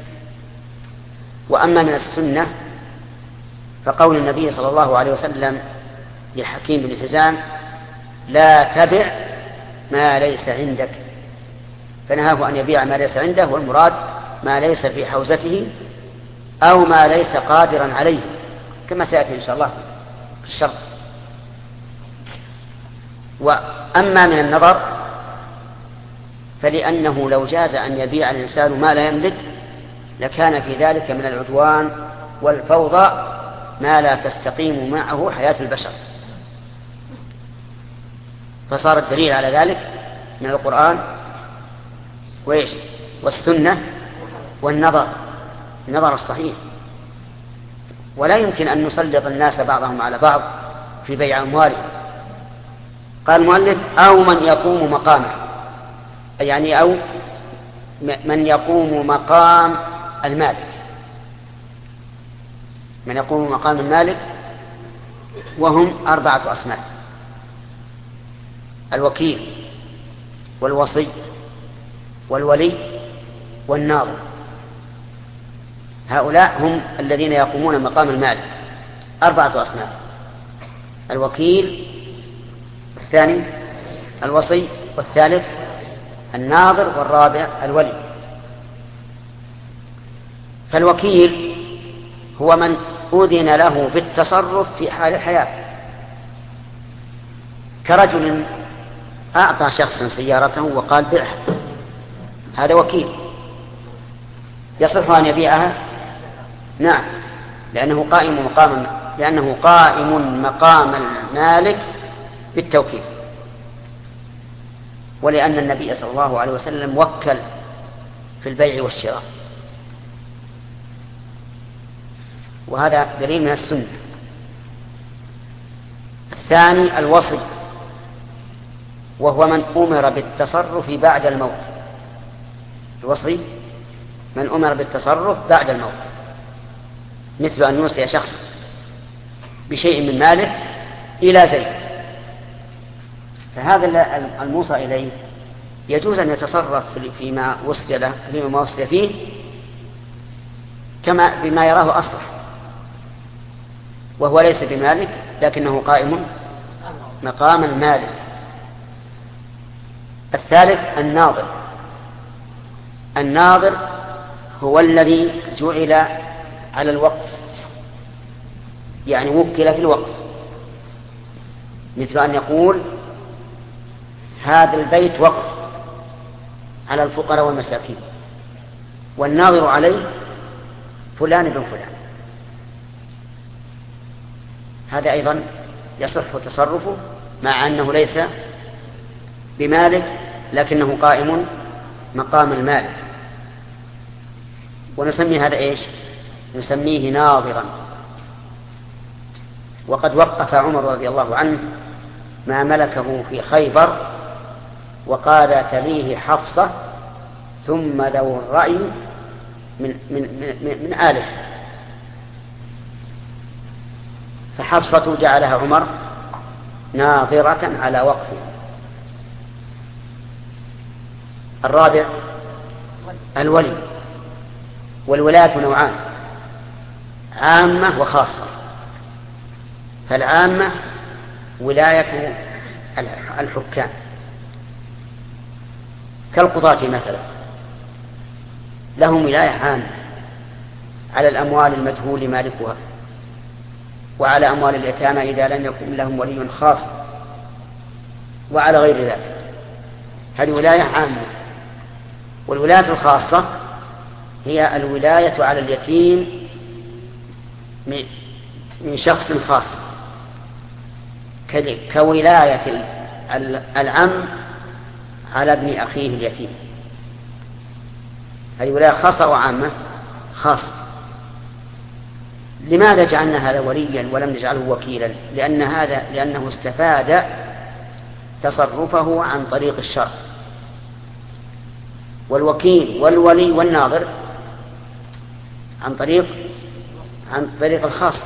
وأما من السنة فقول النبي صلى الله عليه وسلم لحكيم بن حزام: لا تبع ما ليس عندك، فنهاه أن يبيع ما ليس عنده، والمراد ما ليس في حوزته أو ما ليس قادرا عليه، كما سيأتي إن شاء الله في الشرط. وأما من النظر فلأنه لو جاز أن يبيع الإنسان ما لا يملك لكان في ذلك من العدوان والفوضى ما لا تستقيم معه حياة البشر. فصار الدليل على ذلك من القرآن وإيش والسنة والنظر، النظر الصحيح. ولا يمكن أن نسلط الناس بعضهم على بعض في بيع أموالهم. قال المؤلف: أو من يقوم مقامه، يعني أو من يقوم مقام المالك، من يقوم مقام المالك، وهم أربعة أصناف: الوكيل والوصي والولي والناظر. هؤلاء هم الذين يقومون مقام المالك، أربعة أصناف: الوكيل، والثاني الوصي، والثالث الناظر، والرابع الولي. فالوكيل هو من أذن له بالتصرف في حال الحياة، كرجل أعطى شخصا سيارته وقال: بيعها، هذا وكيل. يصح أن يبيعها؟ نعم، لأنه قائم مقام لأنه قائم مقام المالك بالتوكيل، ولأن النبي صلى الله عليه وسلم وكل في البيع والشراء، وهذا دليل من السنة. الثاني الوصي، وهو من أمر بالتصرف بعد الموت. الوصي من أمر بالتصرف بعد الموت، مثل أن يوصي شخص بشيء من ماله إلى زيد، فهذا الموصى إليه يجوز أن يتصرف فيما وصي له فيما وصي فيه كما بما يراه أصلح، وهو ليس بمالك لكنه قائم مقام المالك. الثالث الناظر. الناظر هو الذي جعل على الوقف، يعني وكل في الوقف، مثل أن يقول هذا البيت وقف على الفقراء والمساكين والناظر عليه فلان بن فلان، هذا أيضا يصح تصرفه مع أنه ليس بمالك لكنه قائم مقام المالك، ونسمي هذا إيش؟ نسميه ناظرا. وقد وقف عمر رضي الله عنه ما ملكه في خيبر وقال تليه حفصة ثم ذو الرأي من, من, من, من آله، فحفصة جعلها عمر ناظرة على وقفه. الرابع الولي. والولاية نوعان، عامة وخاصة. فالعامة ولاية الحكام كالقضاة مثلا، لهم ولاية عامة على الأموال المجهول مالكها، وعلى أموال اليتامى إذا لم يكن لهم ولي خاص، وعلى غير ذلك. هذه ولاية عامة. والولاية الخاصة هي الولاية على اليتيم من شخص خاص، كولاية العم على ابن أخيه اليتيم. هذه ولاية خاصة وعامة. خاصة. لماذا جعلنا هذا وليا ولم نجعله وكيلا؟ لأن هذا لأنه استفاد تصرفه عن طريق الشرع. والوكيل والولي والناظر عن طريق عن طريق الخاص.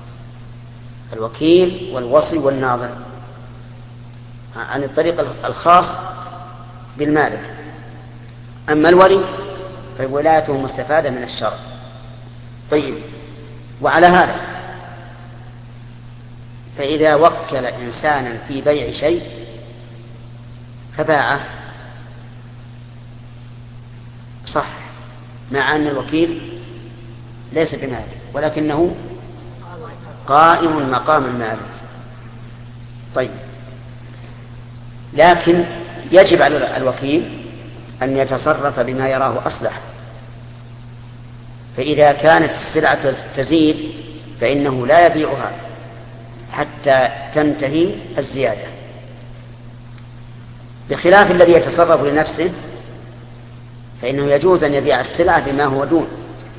الوكيل والوصي والناظر عن الطريق الخاص بالمالك. أما الولي فولايته مستفادة من الشرع. طيب، وعلى هذا فإذا وكل إنسانا في بيع شيء فباعه صح، مع أن الوكيل ليس بمالك ولكنه قائم مقام المالك. طيب، لكن يجب على الوكيل أن يتصرف بما يراه أصلح. فإذا كانت السلعة تزيد فإنه لا يبيعها حتى تنتهي الزيادة، بخلاف الذي يتصرف لنفسه فإنه يجوز أن يبيع السلعة بما هو دون.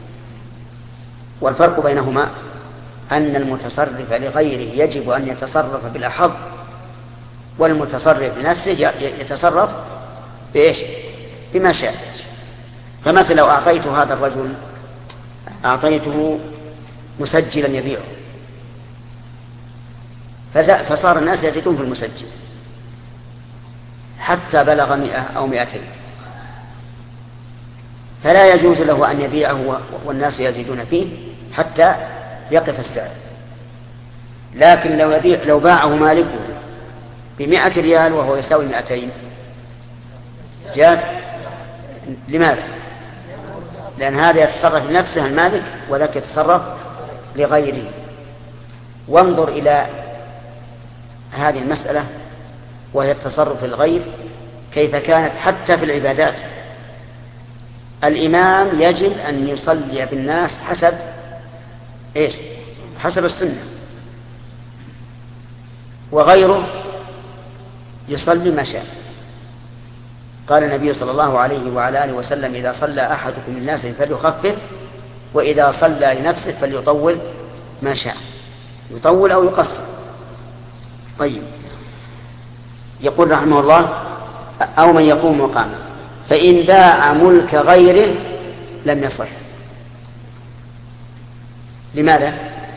والفرق بينهما أن المتصرف لغيره يجب أن يتصرف بالأحظ، والمتصرف لنفسه يتصرف بإيش؟ بما شاء. فمثلا لو أعطيت هذا الرجل أعطيته مسجلا يبيعه فصار الناس يزيدون في المسجل حتى بلغ مئة أو مئتين، فلا يجوز له أن يبيعه والناس يزيدون فيه حتى يقف السعر. لكن لو, يبيع لو باعه مالكه بمئة ريال وهو يساوي مئتين جاز. لماذا؟ لأن هذا يتصرف لنفسه المالك وذاك يتصرف لغيره. وانظر إلى هذه المسألة وهي التصرف للغير كيف كانت حتى في العبادات. الإمام يجب أن يصلي بالناس حسب إيش؟ حسب السنة، وغيره يصلي ما شاء. قال النبي صلى الله عليه وعلى آله وسلم: إذا صلى أحدكم الناس فليخفف، وإذا صلى لنفسه فليطول ما شاء، يطول أو يقصر. طيب، يقول رحمه الله: أو من يقوم مقامه، فإن باع ملك غيره لم يصح. لماذا؟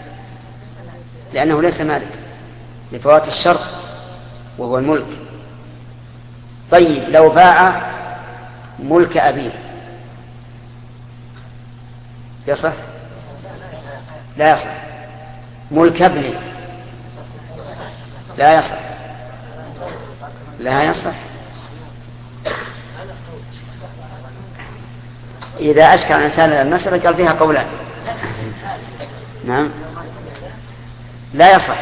لأنه ليس مالك لفوات الشرط وهو الملك. طيب، لو باع ملك أبيه يصح؟ لا يصح. ملك ابنه لا يصح. لا يصح. إذا أشكر الإنسان المسألة قال فيها قولان. نعم لا يصح.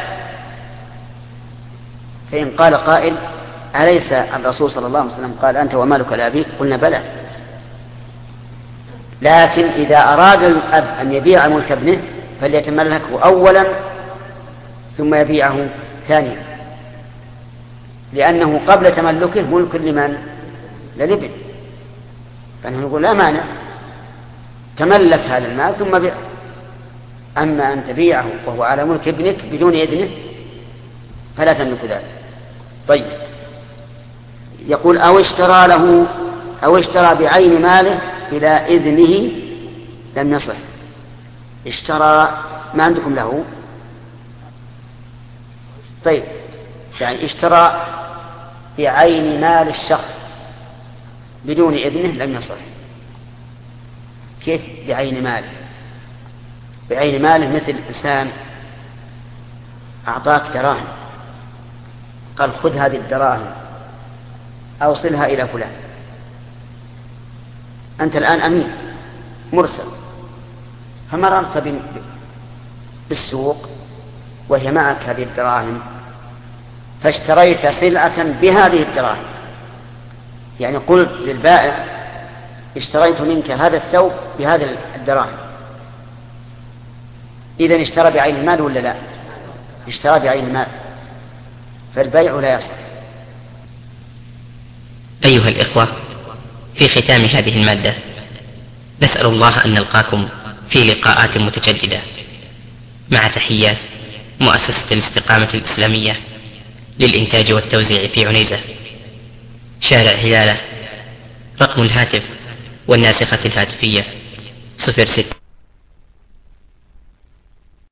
فإن قال قائل أليس الرسول صلى الله عليه وسلم قال أنت ومالك لأبيك؟ قلنا بلى، لكن إذا أراد الأب أن يبيع ملك ابنه فليتملكه أولا ثم يبيعه ثانيا، لأنه قبل تملكه ملك لمن؟ للابن. فنحن نقول لا مانع، تملك هذا المال ثم بيع. أما أن تبيعه وهو على ملك ابنك بدون إذنه فلا تملك ذلك. طيب، يقول أو اشترى له أو اشترى بعين ماله إلى إذنه لم يصح. اشترى ما عندكم له؟ طيب، يعني اشترى بعين مال الشخص بدون إذنه لم يصح. كيف بعين ماله؟ بعين ماله مثل إنسان أعطاك دراهم قال خذ هذه الدراهم أوصلها إلى فلان، أنت الآن أمين مرسل، فمررت بالسوق وهي معك هذه الدراهم فاشتريت سلعة بهذه الدراهم، يعني قلت للبائع اشتريت منك هذا الثوب بهذه الدراهم، إذن اشترى بعين المال ولا لا؟ اشترى بعين المال، فالبيع لا يصح. أيها الإخوة، في ختام هذه المادة نسأل الله أن نلقاكم في لقاءات متجددة، مع تحيات مؤسسة الاستقامة الإسلامية للإنتاج والتوزيع في عنيزة، شارع هلالة. رقم الهاتف والناسخة الهاتفية صفر ستة